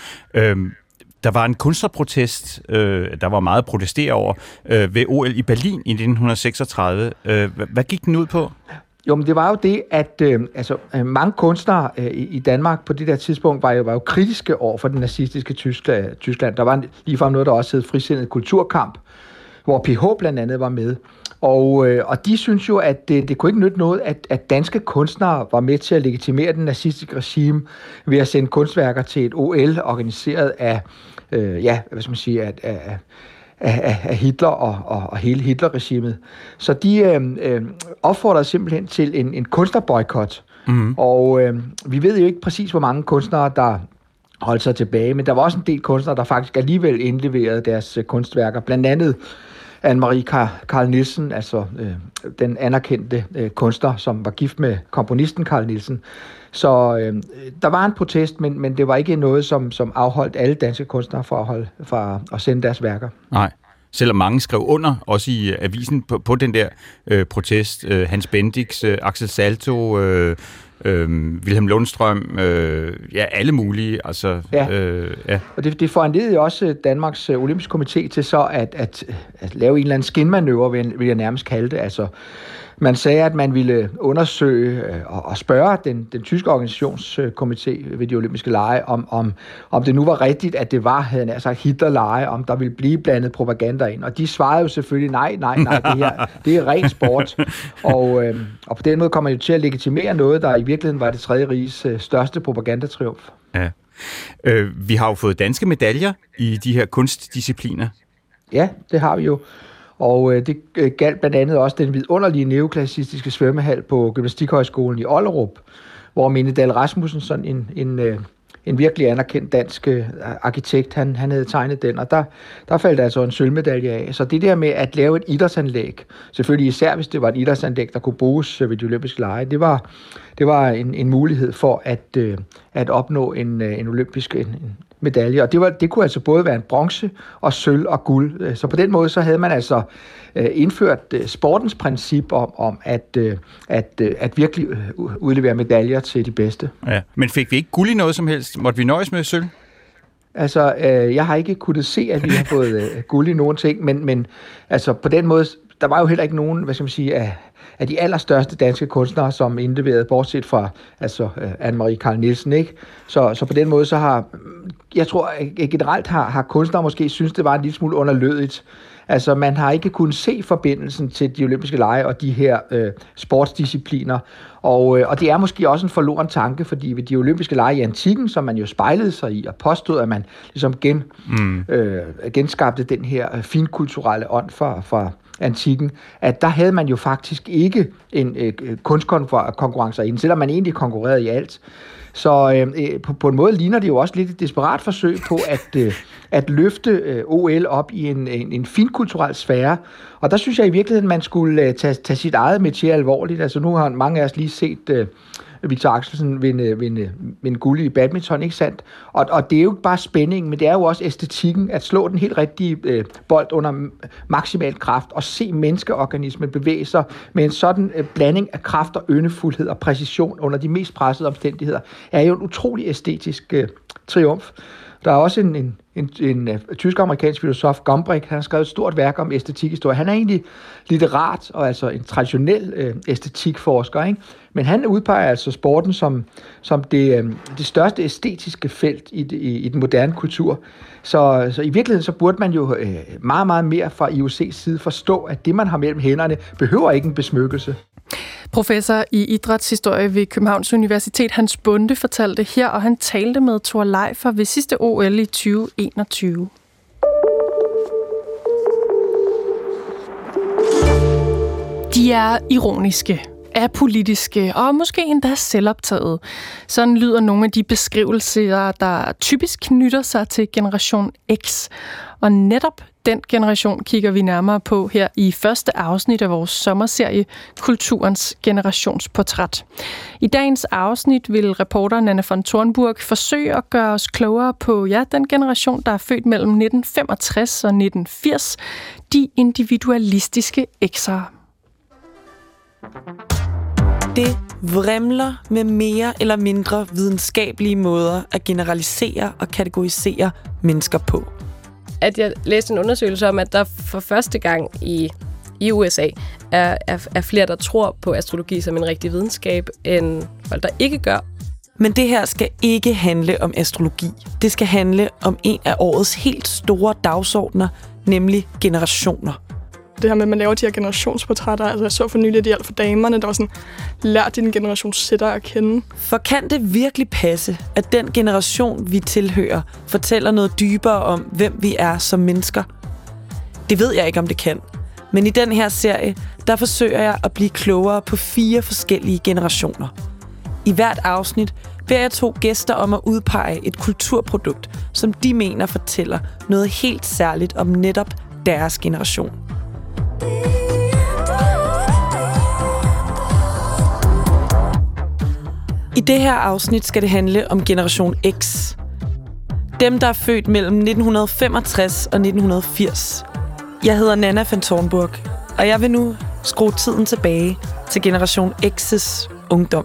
Øhm, der var en kunstnerprotest, øh, der var meget at protestere over, øh, ved O L i Berlin i nitten seksogtredive. Øh, hvad, hvad gik den ud på? Jo, men det var jo det, at øh, altså, mange kunstnere øh, i Danmark på det der tidspunkt var jo, var jo kritiske over for den nazistiske Tyskland. Tyskland. Der var ligefrem noget, der også hed Frisindet Kulturkamp, hvor P H blandt andet var med. Og, øh, og de synes jo, at det, det kunne ikke nytte noget, at, at danske kunstnere var med til at legitimere den nazistiske regime ved at sende kunstværker til et O L organiseret af, øh, ja, hvad skal man sige, af, af, af, af Hitler og, og, og hele Hitler-regimet. Så de øh, øh, opfordrede simpelthen til en, en kunstnerboykot. Mm-hmm. Og øh, vi ved jo ikke præcis, hvor mange kunstnere, der holdt sig tilbage, men der var også en del kunstnere, der faktisk alligevel indleverede deres øh, kunstværker. Blandt andet Anne-Marie Carl Nielsen, altså øh, den anerkendte øh, kunstner, som var gift med komponisten Carl Nielsen. Så øh, der var en protest, men, men det var ikke noget, som, som afholdt alle danske kunstnere fra at, holde, fra at sende deres værker. Nej, selvom mange skrev under, også i avisen, på, på den der øh, protest. Øh, Hans Bendix, øh, Axel Salto, øh, øh, Wilhelm Lundstrøm, øh, ja, alle mulige. Altså, ja, øh, ja. Og det, det foranledede jo også Danmarks Olympiske Komité til så at, at, at lave en eller anden skinmanøvre, vil, vil jeg nærmest kalde det. Altså, man sagde, at man ville undersøge og, og spørge den, den tyske organisationskomité ved de olympiske lege, om, om, om det nu var rigtigt, at det var, havde jeg sagt, Hitler-lege, om der ville blive blandet propaganda ind. Og de svarede jo selvfølgelig, nej, nej, nej, det her, det er ren sport. Og, øh, og på den måde kommer man jo til at legitimere noget, der i virkeligheden var det tredje riges øh, største propagandatriumf. Ja. Øh, vi har jo fået danske medaljer i de her kunstdiscipliner. Ja, det har vi jo. Og øh, det øh, galt blandt andet også den vidunderlige neoklassistiske svømmehal på Gymnastikhøjskolen i Ollerup, hvor Mine Dahl Rasmussen, sådan en, en, øh, en virkelig anerkendt dansk øh, arkitekt, han, han havde tegnet den, og der, der faldt altså en sølvmedalje af. Så det der med at lave et idrætsanlæg, selvfølgelig især hvis det var et idrætsanlæg, der kunne bruges øh, ved de olympiske lege, det var, det var en, en mulighed for at, øh, at opnå en, øh, en olympisk en, en medalje, og det, var, det kunne altså både være en bronze og sølv og guld. Så på den måde så havde man altså indført sportens princip om, om at, at, at virkelig udlevere medaljer til de bedste. Ja. Men fik vi ikke guld i noget som helst? Måtte vi nøjes med sølv? Altså, jeg har ikke kunnet se, at vi har fået guld i nogen ting, men, men altså på den måde, der var jo heller ikke nogen, hvad skal man sige, af, af de allerstørste danske kunstnere, som indleverede, bortset fra altså, Anne-Marie Carl Nielsen, ikke? Så, så på den måde, så har, jeg tror generelt har, har kunstnere måske synes det var en lille smule underlødigt. Altså, man har ikke kunnet se forbindelsen til de olympiske lege og de her øh, sportsdiscipliner. Og, øh, og det er måske også en forloren tanke, fordi ved de olympiske lege i antikken, som man jo spejlede sig i og påstod, at man ligesom gen, mm. øh, genskabte den her finkulturelle ånd fra, fra antikken, at der havde man jo faktisk ikke en øh, kunstkonkurrence inden, selvom man egentlig konkurrerede i alt. Så øh, på, på en måde ligner det jo også lidt et desperat forsøg på at, øh, at løfte øh, O L op i en, en, en finkulturel sfære. Og der synes jeg i virkeligheden, man skulle øh, tage, tage sit eget metier alvorligt. Altså nu har mange af os lige set øh, Victor Axelsen vinde, vinde, vinde guld i badminton, ikke sandt? Og, og det er jo ikke bare spændingen, men det er jo også æstetikken, at slå den helt rigtige øh, bold under maksimal kraft og se menneskeorganismen bevæge sig med en sådan øh, blanding af kraft og yndefuldhed og præcision under de mest pressede omstændigheder, er jo en utrolig æstetisk øh, triumf. Der er også en, en, en, en, en tysk-amerikansk filosof, Gombrich, han har skrevet et stort værk om æstetikhistorie. Han er egentlig litterat og altså en traditionel øh, æstetikforsker, ikke? Men han udpeger altså sporten som, som det, øh, det største æstetiske felt i, i, i den moderne kultur. Så, så i virkeligheden så burde man jo øh, meget, meget mere fra I O C's side forstå, at det, man har mellem hænderne, behøver ikke en besmykkelse. Professor i idrætshistorie ved Københavns Universitet, Hans Bonde, fortalte her, og han talte med Thor Leifer ved sidste O L i tyve enogtyve. De er ironiske, apolitiske og måske endda selvoptaget. Sådan lyder nogle af de beskrivelser, der typisk knytter sig til generation X. Og netop den generation kigger vi nærmere på her i første afsnit af vores sommerserie Kulturens generationsportræt. I dagens afsnit vil reporter Nanna von Thornburg forsøge at gøre os klogere på ja, den generation, der er født mellem nitten femogtres og nitten firs, de individualistiske X'ere. Det vrimler med mere eller mindre videnskabelige måder at generalisere og kategorisere mennesker på. At jeg læste en undersøgelse om, at der for første gang i, i U S A er, er, er flere, der tror på astrologi som en rigtig videnskab, end folk, der ikke gør. Men det her skal ikke handle om astrologi. Det skal handle om en af årets helt store dagsordner, nemlig generationer. Det her med, at man laver de her generationsportrætter. Altså, jeg så for nylig, at det hjalp for damerne, der var sådan, lær din generation sætter at kende. For kan det virkelig passe, at den generation, vi tilhører, fortæller noget dybere om, hvem vi er som mennesker? Det ved jeg ikke, om det kan. Men i den her serie, der forsøger jeg at blive klogere på fire forskellige generationer. I hvert afsnit beder jeg to gæster om at udpege et kulturprodukt, som de mener fortæller noget helt særligt om netop deres generation. I det her afsnit skal det handle om generation X. Dem, der er født mellem nitten femogtres og nitten firs. Jeg hedder Nanna von Thornburg, og jeg vil nu skrue tiden tilbage til generation X's ungdom.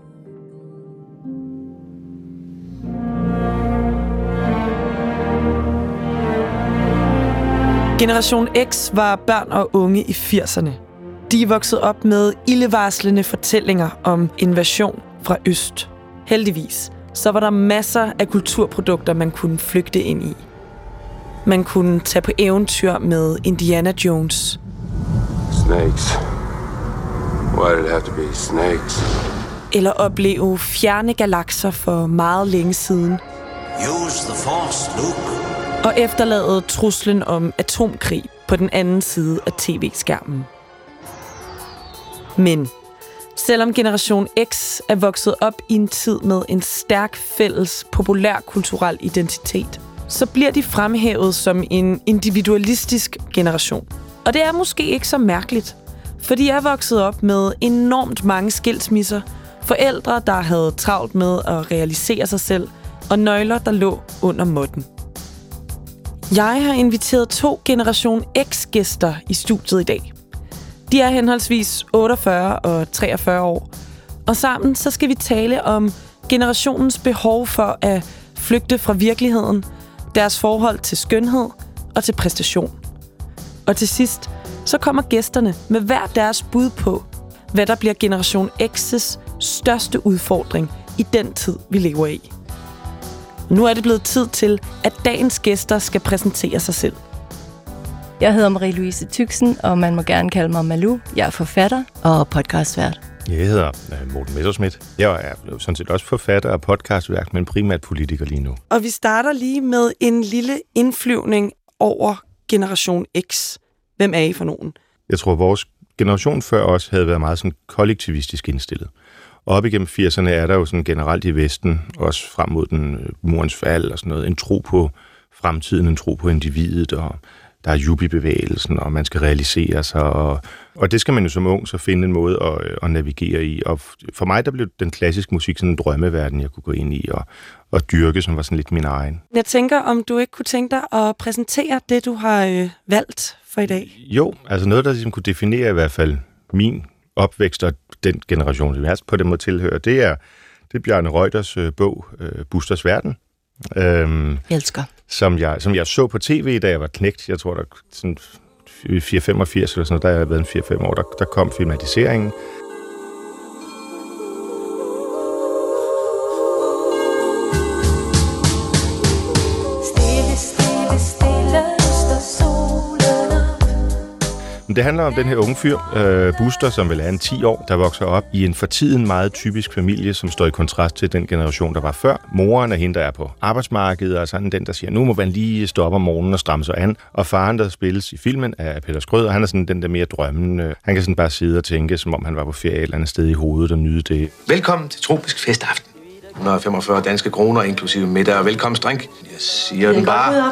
Generation X var børn og unge i firserne. De er vokset op med ildevarslende fortællinger om invasion fra øst. Heldigvis, så var der masser af kulturprodukter, man kunne flygte ind i. Man kunne tage på eventyr med Indiana Jones. Snakes. Why did it have to be snakes? Eller opleve fjerne galakser for meget længe siden. Use the force, Luke. Og efterlade truslen om atomkrig på den anden side af tv-skærmen. Men selvom generation X er vokset op i en tid med en stærk fælles populærkulturel identitet, så bliver de fremhævet som en individualistisk generation. Og det er måske ikke så mærkeligt, for de er vokset op med enormt mange skilsmisser, forældre, der havde travlt med at realisere sig selv, og nøgler, der lå under måtten. Jeg har inviteret to generation X-gæster i studiet i dag. De er henholdsvis otteogfyrre og treogfyrre år, og sammen så skal vi tale om generationens behov for at flygte fra virkeligheden, deres forhold til skønhed og til præstation. Og til sidst, så kommer gæsterne med hver deres bud på, hvad der bliver generation X's største udfordring i den tid, vi lever i. Nu er det blevet tid til, at dagens gæster skal præsentere sig selv. Jeg hedder Marie-Louise Tyksen, og man må gerne kalde mig Malou. Jeg er forfatter og podcastvært. Jeg hedder Morten Messerschmidt. Jeg er sådan set også forfatter og podcastvært, men primært politiker lige nu. Og vi starter lige med en lille indflyvning over generation X. Hvem er I for nogen? Jeg tror, vores generation før os havde været meget sådan kollektivistisk indstillet. Og op igennem firserne er der jo sådan generelt i Vesten, også frem mod den murens fald og sådan noget, en tro på fremtiden, en tro på individet, og der er yuppie-bevægelsen, og man skal realisere sig, og, og det skal man jo som ung så finde en måde at, at navigere i. Og for mig, der blev den klassiske musik sådan en drømmeverden, jeg kunne gå ind i og, og dyrke, som var sådan lidt min egen. Jeg tænker, om du ikke kunne tænke dig at præsentere det, du har øh, valgt for i dag? Jo, altså noget, der ligesom kunne definere i hvert fald min opvækst og den generation, som jeg på den måde tilhører, det er, det er Bjarne Reuters øh, bog, øh, Busters Verden. Øhm, jeg elsker. Som jeg, som jeg så på tv, da jeg var knægt. Jeg tror, der sådan fire femogfirs eller sådan noget, der har jeg været en fire fem år, der, der kom filmatiseringen. Det handler om den her unge fyr, øh, Buster, som vel er en ti år, der vokser op i en for tiden meget typisk familie, som står i kontrast til den generation, der var før. Moren er hende, der er på arbejdsmarkedet, og sådan den, der siger, nu må man lige stoppe om morgenen og stramme sig an. Og faren, der spilles i filmen, er Peter Skrød, og han er sådan den der mere drømmende. Han kan sådan bare sidde og tænke, som om han var på ferie et eller andet sted i hovedet og nyde det. Velkommen til Tropisk Festaften. et hundrede og femogfyrre danske kroner, inklusive middag og velkomstdrink. Jeg siger den bare.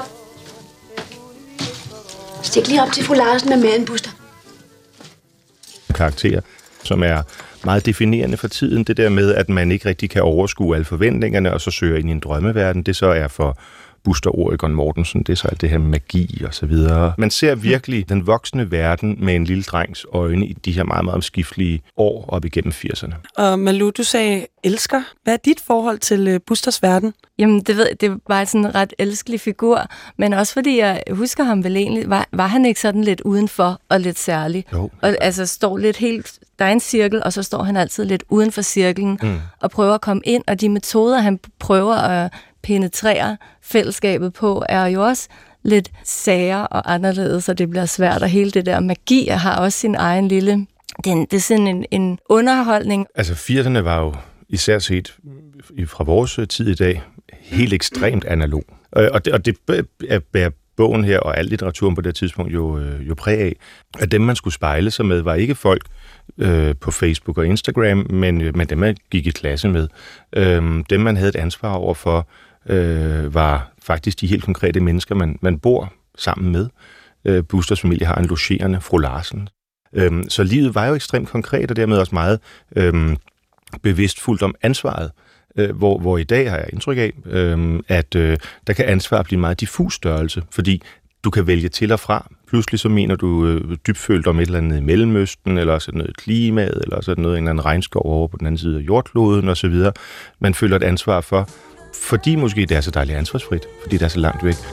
Stik lige op til fru Larsen med mere end Buster. Karakterer, som er meget definerende for tiden. Det der med, at man ikke rigtig kan overskue alle forventningerne, og så søger ind i en drømmeverden. Det så er for Buster Oregon Mortensen, det er så alt det her magi og så videre. Man ser virkelig den voksne verden med en lille drengs øjne i de her meget, meget omskiftelige år op igennem firserne. Og Malou, du sagde elsker. Hvad er dit forhold til Busters Verden? Jamen, det, ved, det var sådan en ret elskelig figur, men også fordi jeg husker ham vel egentlig, var, var han ikke sådan lidt udenfor og lidt særlig? Jo. Og altså står lidt helt, der er en cirkel, og så står han altid lidt uden for cirklen mm. og prøver at komme ind, og de metoder, han prøver at penetrere fællesskabet på, er jo også lidt sære og anderledes, så det bliver svært, og hele det der magi har også sin egen lille, det, det er sådan en, en underholdning. Altså firserne var jo især set fra vores tid i dag helt ekstremt analog. Og det, og det bærer bogen her og al litteraturen på det tidspunkt jo, jo præg af, at dem, man skulle spejle sig med, var ikke folk øh, på Facebook og Instagram, men, men dem, man gik i klasse med. Øh, dem, man havde et ansvar over for, øh, var faktisk de helt konkrete mennesker, man, man bor sammen med. Øh, Busters familie har en logerende fru Larsen. Øh, så livet var jo ekstremt konkret, og dermed også meget øh, bevidstfuldt om ansvaret. Øh, hvor, hvor i dag har jeg indtryk af, øh, at øh, der kan ansvar blive en meget diffus størrelse, fordi du kan vælge til og fra. Pludselig så mener du øh, dybfølt om et eller andet i Mellemøsten, eller sådan noget klimaet, eller sådan noget, en eller anden regnskov over på den anden side af jordkloden osv. Man føler et ansvar for, fordi måske det er så dejligt ansvarsfrit, fordi det er så langt væk.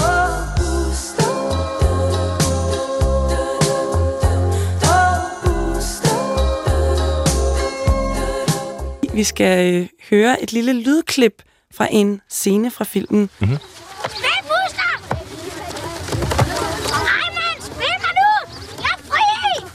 Vi skal øh, høre et lille lydklip fra en scene fra filmen. Mm-hmm. Spil, Buster! Nej, mand! Spil mig nu! Jeg er fri!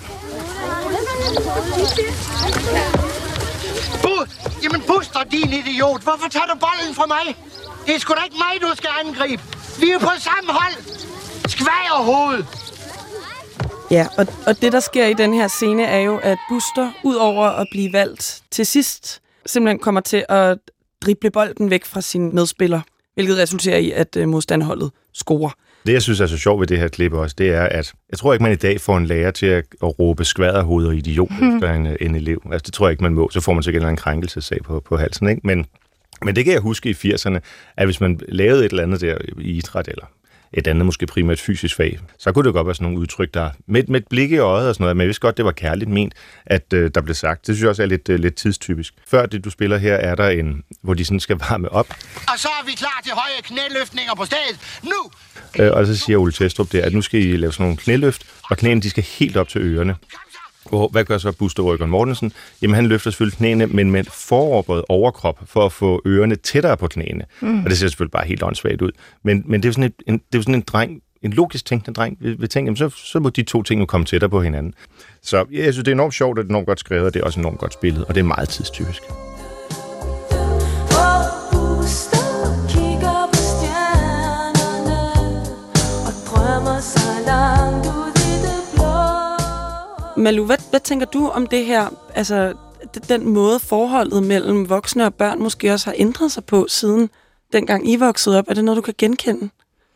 Bu- Jamen, Buster, din idiot! Hvorfor tager du bolden fra mig? Det er sgu da ikke mig, du skal angribe. Vi er på samme hold. Skvagerhoved! Ja, og, og det, der sker i den her scene, er jo, at Buster, ud over at blive valgt til sidst, simpelthen kommer til at drible bolden væk fra sin medspiller, hvilket resulterer i, at uh, modstanderholdet scorer. Det, jeg synes er så sjovt ved det her klip også, det er, at jeg tror ikke, man i dag får en lærer til at, at råbe skvaderhoved og idiot hmm. efter en, en elev. Altså, det tror jeg ikke, man må. Så får man sikkert en krænkelsessag på, på halsen, ikke? Men, men det kan jeg huske i firserne, at hvis man lavede et eller andet der i idræt, eller et andet måske primært fysisk fag, så kunne det godt være sådan nogle udtryk, der med, med et blik i øjet og sådan noget, men jeg vidste godt, det var kærligt ment, at øh, der blev sagt. Det synes jeg også er lidt, øh, lidt tidstypisk. Før det, du spiller her, er der en, hvor de sådan skal varme op. Og så er vi klar til høje knæløftninger på stedet. Nu! Øh, og så siger Ole Testrup der, at nu skal I lave sådan nogle knæløft, og knæene, de skal helt op til ørerne. Hvor, hvad gør så Buster Oregon Mortensen? Jamen, han løfter selvfølgelig knæene, men med foroverbøjet overkrop, for at få ørerne tættere på knæene. Mm. Og det ser selvfølgelig bare helt åndssvagt ud. Men, men det er jo sådan, et, en, det er sådan en dreng, en logisk tænkende dreng, vil, vil tænke, jamen, så, så må de to ting jo komme tættere på hinanden. Så ja, jeg synes, det er enormt sjovt, og det er enormt godt skrevet, og det er også enormt godt spillet, og det er meget tidstypisk. Malou, hvad, hvad tænker du om det her? Altså, den måde forholdet mellem voksne og børn måske også har ændret sig på, siden dengang I voksede op. Er det noget, du kan genkende?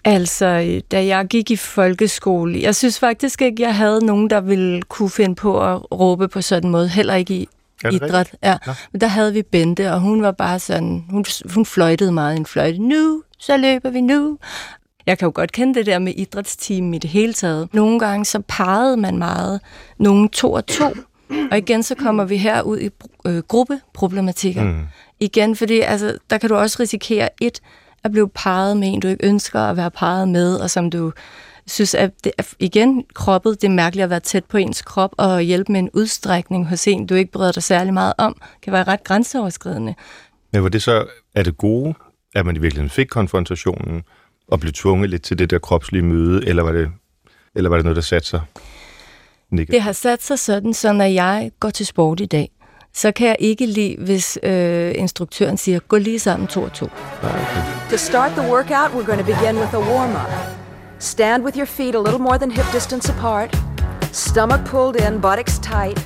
Altså, da jeg gik i folkeskole, jeg synes faktisk ikke, jeg havde nogen, der ville kunne finde på at råbe på sådan en måde, heller ikke i idræt. Ja. Men der havde vi Bente, og hun var bare sådan, hun, hun fløjtede meget en fløjte. Nu, så løber vi nu. Jeg kan jo godt kende det der med idrætsteam i det hele taget. Nogle gange så parrede man meget, nogle to og to, og igen så kommer vi her ud i øh, gruppeproblematikker. Mm. Igen, fordi altså, der kan du også risikere et, at blive parret med en, du ikke ønsker at være parret med, og som du synes, at det er, igen, kroppet, det er mærkeligt at være tæt på ens krop, og hjælpe med en udstrækning hos en, du ikke bryder dig særlig meget om, kan være ret grænseoverskridende. Men var det så, er det gode, at man i virkeligheden fik konfrontationen, og blev tvunget lidt til det der kropslige møde, eller var det, eller var det noget, der satte sig negativt? Det har sat sig sådan, så når jeg går til sport i dag, så kan jeg ikke lide, hvis øh, instruktøren siger, gå lige sammen to og to. Okay. To start the workout, we're going to begin with a warm-up. Stand with your feet a little more than hip distance apart. Stomach pulled in, buttocks tight.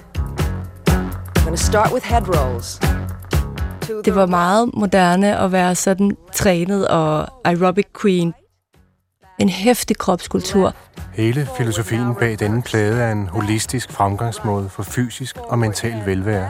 We're going to start with head rolls. Det var meget moderne at være sådan trænet og aerobic queen. En heftig kropskultur. Hele filosofien bag denne plade er en holistisk fremgangsmåde for fysisk og mental velvære.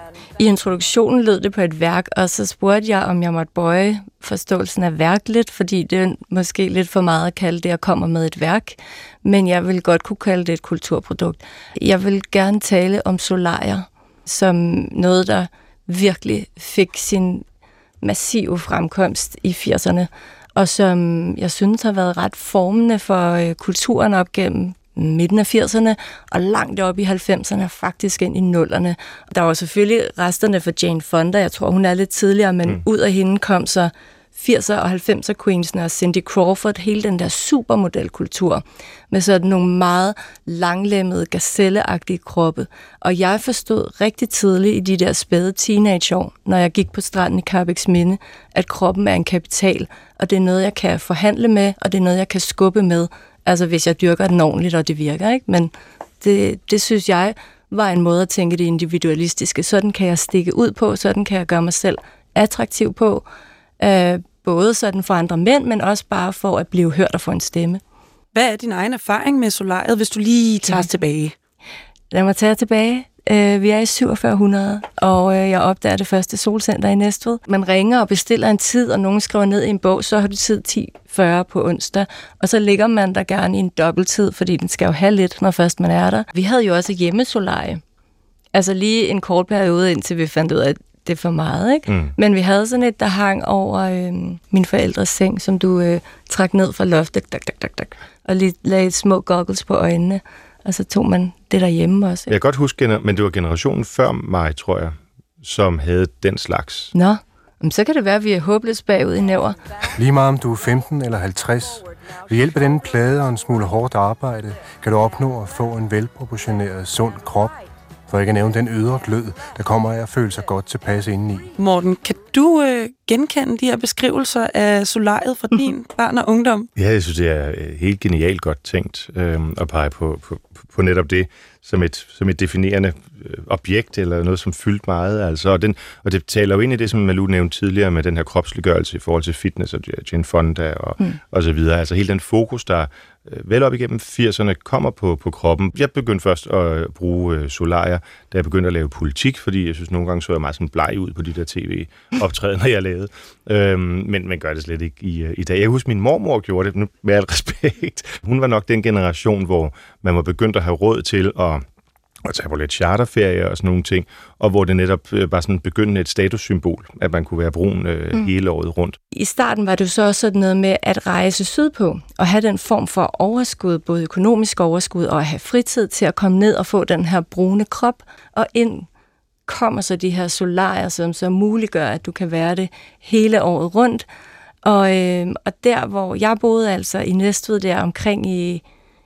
I introduktionen lød det på et værk, og så spurgte jeg, om jeg måtte bøje forståelsen af værk lidt, fordi det er måske lidt for meget at kalde det, at jeg kommer med et værk, men jeg vil godt kunne kalde det et kulturprodukt. Jeg vil gerne tale om solarier, som noget, der virkelig fik sin massive fremkomst i firserne, og som jeg synes har været ret formende for kulturen op gennem midten af firserne, og langt op i halvfemserne, faktisk ind i nullerne. Der var selvfølgelig resterne for Jane Fonda, jeg tror, hun er lidt tidligere, men mm. ud af hende kom så firser og halvfemser queensene og Cindy Crawford, hele den der supermodelkultur, med sådan nogle meget langlemmede, gazelleagtige kroppe. Og jeg forstod rigtig tidligt i de der spæde teenageår, når jeg gik på stranden i Karrebæksminde, at kroppen er en kapital, og det er noget, jeg kan forhandle med, og det er noget, jeg kan skubbe med, altså hvis jeg dyrker den ordentligt, og det virker, ikke? Men det, det synes jeg var en måde at tænke det individualistiske. Sådan kan jeg stikke ud på, sådan kan jeg gøre mig selv attraktiv på, øh, både sådan for andre mænd, men også bare for at blive hørt og få en stemme. Hvad er din egen erfaring med solariet, hvis du lige tager ja. tilbage? Lad mig tage tilbage. Uh, vi er i syvogfyrre hundrede, og uh, jeg opdager det første solcenter i Næstved. Man ringer og bestiller en tid, og nogen skriver ned i en bog, så har du tid ti fyrre på onsdag, og så ligger man der gerne i en dobbelttid, fordi den skal jo have lidt, når først man er der. Vi havde jo også hjemmesolarie. Altså lige en kort periode, indtil vi fandt ud af, at det er for meget, ikke? Mm. Men vi havde sådan et, der hang over øh, min forældres seng, som du øh, trak ned fra loftet, dak, dak, dak, dak, og lige lagde små goggles på øjnene. Og så tog man det derhjemme også. Ikke? Jeg kan godt huske, men det var generationen før mig, tror jeg, som havde den slags. Nå, men så kan det være, at vi er håbløst bagud i næver. Lige meget om du er femten eller halvtreds. Ved hjælp af denne plade og en smule hårdt arbejde, kan du opnå at få en velproportioneret, sund krop. For ikke at nævne den ydre glød, der kommer af at føle sig godt tilpas indeni. Morten, kan du øh, genkende de her beskrivelser af solariet fra din barn og ungdom? Ja, jeg synes, det er helt genialt godt tænkt øh, at pege på, på, på netop det som et, som et definerende objekt, eller noget, som fyldte meget. Altså, og, den, og det taler jo ind i det, som Malou nævnte tidligere, med den her kropsliggørelse i forhold til fitness og Jane Fonda og, mm. og så videre. Altså hele den fokus, der vel op igennem firserne kommer på, på kroppen. Jeg begyndte først at bruge solarier, da jeg begyndte at lave politik, fordi jeg synes, nogle gange så jeg meget sådan bleg ud på de der tv-optrædener, jeg lavede. Øhm, men man gør det slet ikke i, i dag. Jeg husker, min mormor gjorde det, med al respekt. Hun var nok den generation, hvor man var begyndt at have råd til at og tage på lidt charterferie og sådan nogle ting, og hvor det netop var sådan begyndende et statussymbol, at man kunne være brun øh, mm. hele året rundt. I starten var det jo så også sådan noget med at rejse sydpå, og have den form for overskud, både økonomisk overskud, og at have fritid til at komme ned og få den her brune krop, og ind kommer så de her solarier, som så muliggør, at du kan være det hele året rundt. Og, øh, og der, hvor jeg boede altså i Næstved, der omkring i,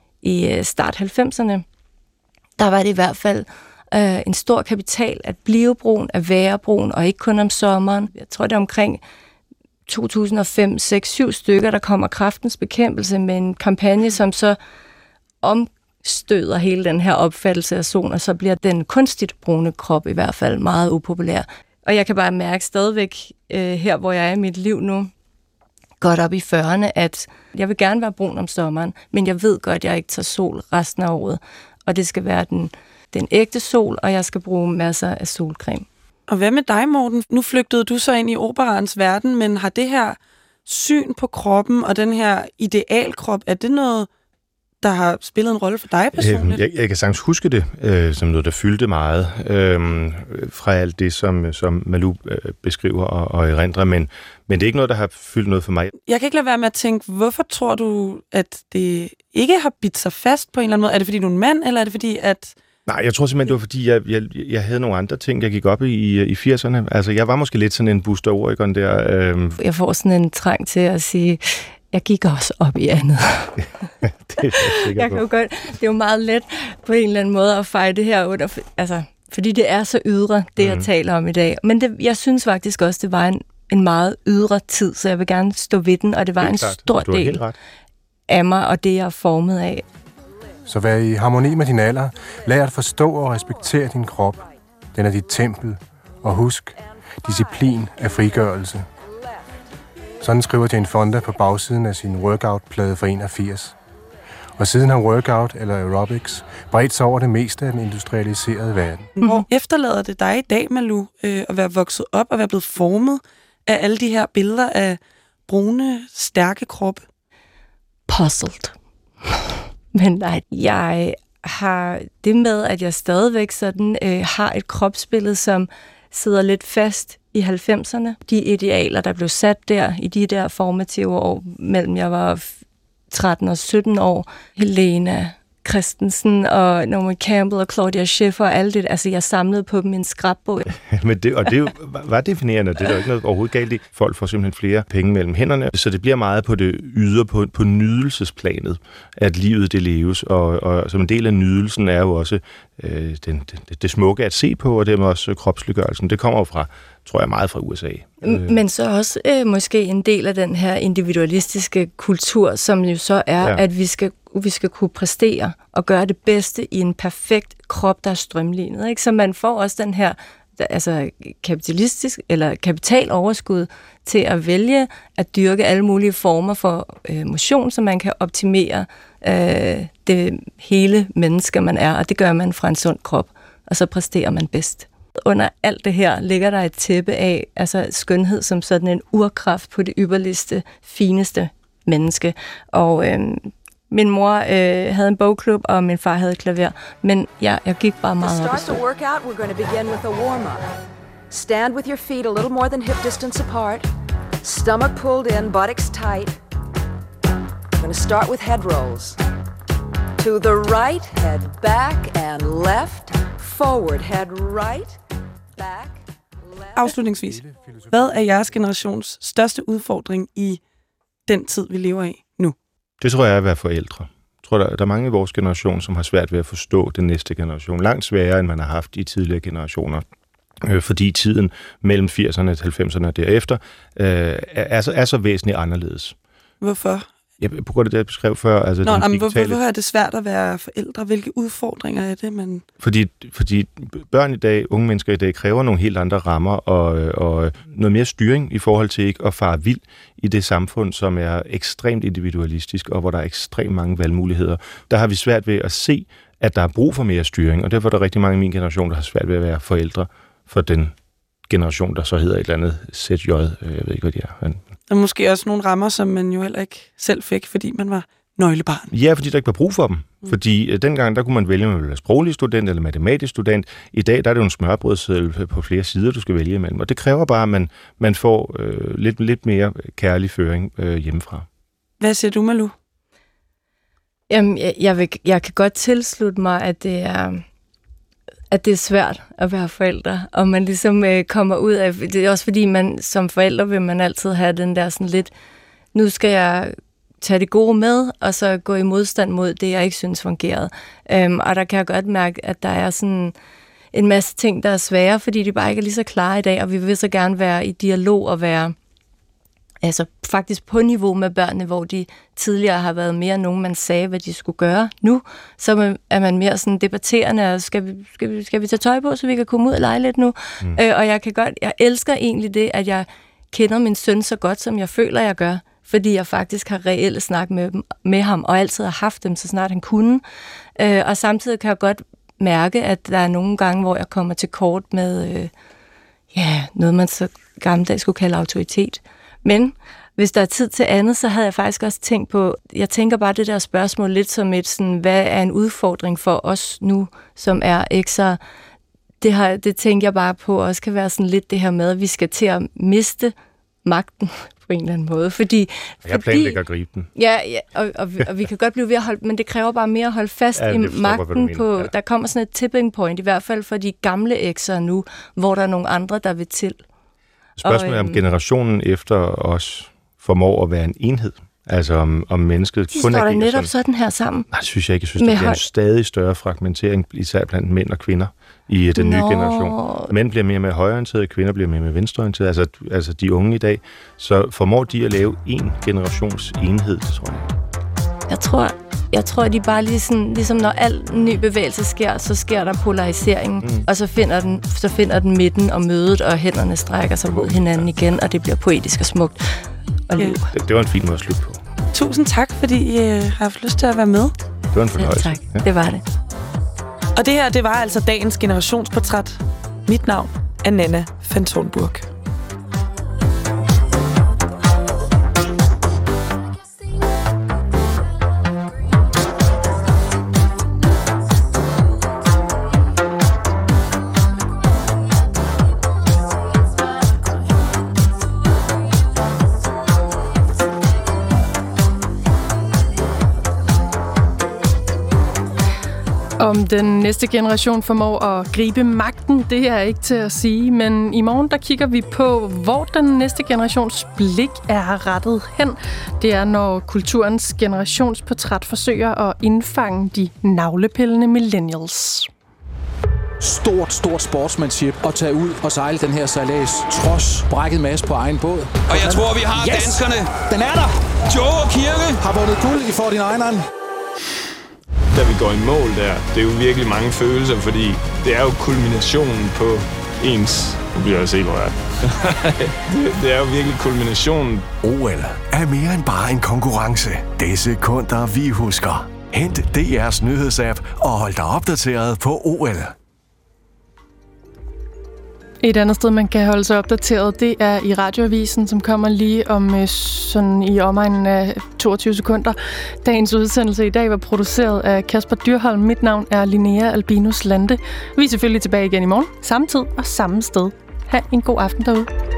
i start halvfemserne, der var det i hvert fald øh, en stor kapital at blive brun, at være brun, og ikke kun om sommeren. Jeg tror, det er omkring to tusind og fem, seks, syv stykker, der kommer Kræftens Bekæmpelse med en kampagne, som så omstøder hele den her opfattelse af sol, og så bliver den kunstigt brune krop i hvert fald meget upopulær. Og jeg kan bare mærke stadigvæk øh, her, hvor jeg er i mit liv nu, godt op i fyrrerne, at jeg vil gerne være brun om sommeren, men jeg ved godt, at jeg ikke tager sol resten af året. Og det skal være den, den ægte sol, og jeg skal bruge masser af solcreme. Og hvad med dig, Morten? Nu flygtede du så ind i operaens verden, men har det her syn på kroppen og den her idealkrop, er det noget, der har spillet en rolle for dig personligt? Jeg, jeg kan sagtens huske det øh, som noget, der fyldte meget øh, fra alt det, som, som Malou øh, beskriver og, og erindrer, men, men det er ikke noget, der har fyldt noget for mig. Jeg kan ikke lade være med at tænke, hvorfor tror du, at det ikke har bidt sig fast på en eller anden måde? Er det fordi, du er en mand, eller er det fordi, at... Nej, jeg tror simpelthen, det var fordi, jeg, jeg, jeg havde nogle andre ting, jeg gik op i i firserne. Altså, jeg var måske lidt sådan en Buster Oregon der. Øh... Jeg får sådan en trang til at sige... Jeg gik også op i andet. det er jeg sikker jeg kan jo godt, det er jo meget let på en eller anden måde at fejre det her under, altså, fordi det er så ydre, det jeg mm. taler om i dag. Men det, jeg synes faktisk også, det var en, en meget ydre tid, så jeg vil gerne stå ved den, og det var en klart. stor del af mig, og det jeg er formet af. Så vær i harmoni med din alder. Lær at forstå og respektere din krop. Den er dit tempel. Og husk, disciplin er frigørelse. Sådan skriver Jane Fonda på bagsiden af sin workout-plade fra enogfirs. Og siden har workout eller aerobics bredt sig over det meste af den industrialiserede verden. Hvor efterlader det dig i dag, Malou, øh, at være vokset op og være blevet formet af alle de her billeder af brune, stærke kroppe? Puzzled. Men nej, jeg har det med, at jeg stadigvæk sådan, øh, har et kropsbillede, som sidder lidt fast i halvfemserne. De idealer, der blev sat der i de der formative år, mellem jeg var tretten og sytten år. Helena Christensen og Naomi Campbell og Claudia Schiffer og alt det. Altså, jeg samlede på dem i en skrabbog. Men det, og det var definerende. Det er jo ikke noget overhovedet galt i. Folk får simpelthen flere penge mellem hænderne. Så det bliver meget på det ydre, på, på nydelsesplanet, at livet det leves. Og, og som en del af nydelsen er jo også øh, den, det, det smukke at se på, og dermed også kropsliggørelsen. Det kommer jo fra, tror jeg, meget fra U S A. Men så også øh, måske en del af den her individualistiske kultur, som jo så er, ja. at vi skal vi skal kunne præstere og gøre det bedste i en perfekt krop, der er strømlignet. Ikke? Så man får også den her altså kapitalistisk eller kapitaloverskud til at vælge at dyrke alle mulige former for øh, motion, så man kan optimere øh, det hele menneske, man er, og det gør man fra en sund krop, og så præsterer man bedst. Under alt det her ligger der et tæppe af altså skønhed som sådan en urkraft på det ypperligste, fineste menneske. Og øh, min mor øh, havde en bogklub, og min far havde klaver, men ja, jeg gik bare meget op i stå. To start the workout, we're going to begin with a warm-up. Stand with your feet a little more than hip distance apart. Stomach pulled in, buttocks tight. We're going to start with head rolls. To the right, head back and left. Forward, head right, back, left. Afslutningsvis, hvad er jeres generations største udfordring i den tid, vi lever i nu? Det tror jeg er at være forældre. Jeg tror, der, der er mange i vores generation, som har svært ved at forstå den næste generation. Langt sværere, end man har haft i tidligere generationer. Øh, fordi tiden mellem firserne og halvfemserne og derefter øh, er, så, er så væsentligt anderledes. Hvorfor? Ja, på grund af det, jeg beskrev før. Altså Nå, den jamen, digitale... hvorfor er det svært at være forældre? Hvilke udfordringer er det, man... Fordi, fordi børn i dag, unge mennesker i dag, kræver nogle helt andre rammer og, og noget mere styring i forhold til ikke at fare vild i det samfund, som er ekstremt individualistisk, og hvor der er ekstremt mange valgmuligheder. Der har vi svært ved at se, at der er brug for mere styring, og derfor er der rigtig mange i min generation, der har svært ved at være forældre for den generation, der så hedder et eller andet Z J. Jeg ved ikke, hvad de er. Men... Og måske også nogle rammer, som man jo heller ikke selv fik, fordi man var nøglebarn. Ja, fordi der ikke var brug for dem. Mm. Fordi uh, dengang, der kunne man vælge, om man ville være sproglig student eller matematisk student. I dag, der er det jo en smørbrødsseddel på flere sider, du skal vælge imellem. Og det kræver bare, at man, man får uh, lidt, lidt mere kærlig føring uh, hjemmefra. Hvad siger du, Malou? Jamen, jeg, jeg, vil, jeg kan godt tilslutte mig, at det er... at det er svært at være forældre, og man ligesom øh, kommer ud af, det er også fordi, man som forældre vil man altid have den der sådan lidt, nu skal jeg tage det gode med, og så gå i modstand mod det, jeg ikke synes fungerede. Øhm, og der kan jeg godt mærke, at der er sådan en masse ting, der er svære, fordi de bare ikke er lige så klare i dag, og vi vil så gerne være i dialog og være altså faktisk på niveau med børnene, hvor de tidligere har været mere nogen, man sagde, hvad de skulle gøre. Nu så er man mere sådan debatterende, og skal vi, skal vi, skal vi tage tøj på, så vi kan komme ud og lege lidt nu? Mm. Øh, og jeg kan godt, jeg elsker egentlig det, at jeg kender min søn så godt, som jeg føler, jeg gør. fordi jeg faktisk har reelle snak med, dem, med ham, og altid har haft dem, så snart han kunne. Øh, og samtidig kan jeg godt mærke, at der er nogle gange, hvor jeg kommer til kort med øh, ja, noget, man så gammeldags skulle kalde autoritet. Men hvis der er tid til andet, så havde jeg faktisk også tænkt på, jeg tænker bare det der spørgsmål lidt som et sådan, hvad er en udfordring for os nu, som er ekser. Det, har, det tænker jeg bare på også kan være sådan lidt det her med, at vi skal til at miste magten på en eller anden måde. Fordi, jeg planlægger at gribe den. Ja, ja og, og, og vi kan godt blive ved at holde, men det kræver bare mere at holde fast ja, i magten på, ja. Der kommer sådan et tipping point, i hvert fald for de gamle ekser nu, hvor der er nogle andre, der vil til. Spørgsmålet er, om generationen efter os formår at være en enhed. Altså om, om mennesket de kun står der netop sådan. sådan her sammen. Nej, det synes jeg ikke. Jeg synes, der bliver en stadig større fragmentering, især blandt mænd og kvinder i den Nå. nye generation. Mænd bliver mere med højreorienterede, kvinder bliver mere med venstreorienterede. Altså, altså de unge i dag. Så formår de at lave en generations enhed, tror jeg. Jeg tror, jeg tror at de bare lige sådan, ligesom når al ny bevægelse sker, så sker der polarisering, mm. og så finder, den, så finder den midten og mødet, og hænderne strækker sig mod hinanden igen, og det bliver poetisk og smukt. Og det, det var en fin måde at slutte på. Tusind tak, fordi I øh, har haft lyst til at være med. Det var en fornøjelse. Ja, tak. Ja. Det var det. Og det her, det var altså dagens generationsportræt. Mit navn er Nanna Fantonburg. Om den næste generation formår at gribe magten, det er ikke til at sige, men i morgen der kigger vi på, hvor den næste generations blik er rettet hen. Det er, når kulturens generationsportræt forsøger at indfange de navlepillende millennials. Stort, stort sportsmanship at tage ud og sejle den her sejlads, trods brækket masse på egen båd. Og jeg tror, vi har yes! danskerne. Den er der! Joe Kirke har vundet guld i forty-nineren. Da vi går i mål der, det er jo virkelig mange følelser, fordi det er jo kulminationen på ens... Nu bliver jeg helt rørt. det, det er jo virkelig kulminationen. O L er mere end bare en konkurrence. Det er sekunder, vi husker. Hent D R's nyhedsapp og hold dig opdateret på O L. Et andet sted, man kan holde sig opdateret, det er i Radioavisen, som kommer lige om sådan i omegnen af toogtyve sekunder. Dagens udsendelse i dag var produceret af Kasper Dyrholm. Mit navn er Linnea Albinus Lande. Vi er selvfølgelig tilbage igen i morgen, samme tid og samme sted. Ha' en god aften derude.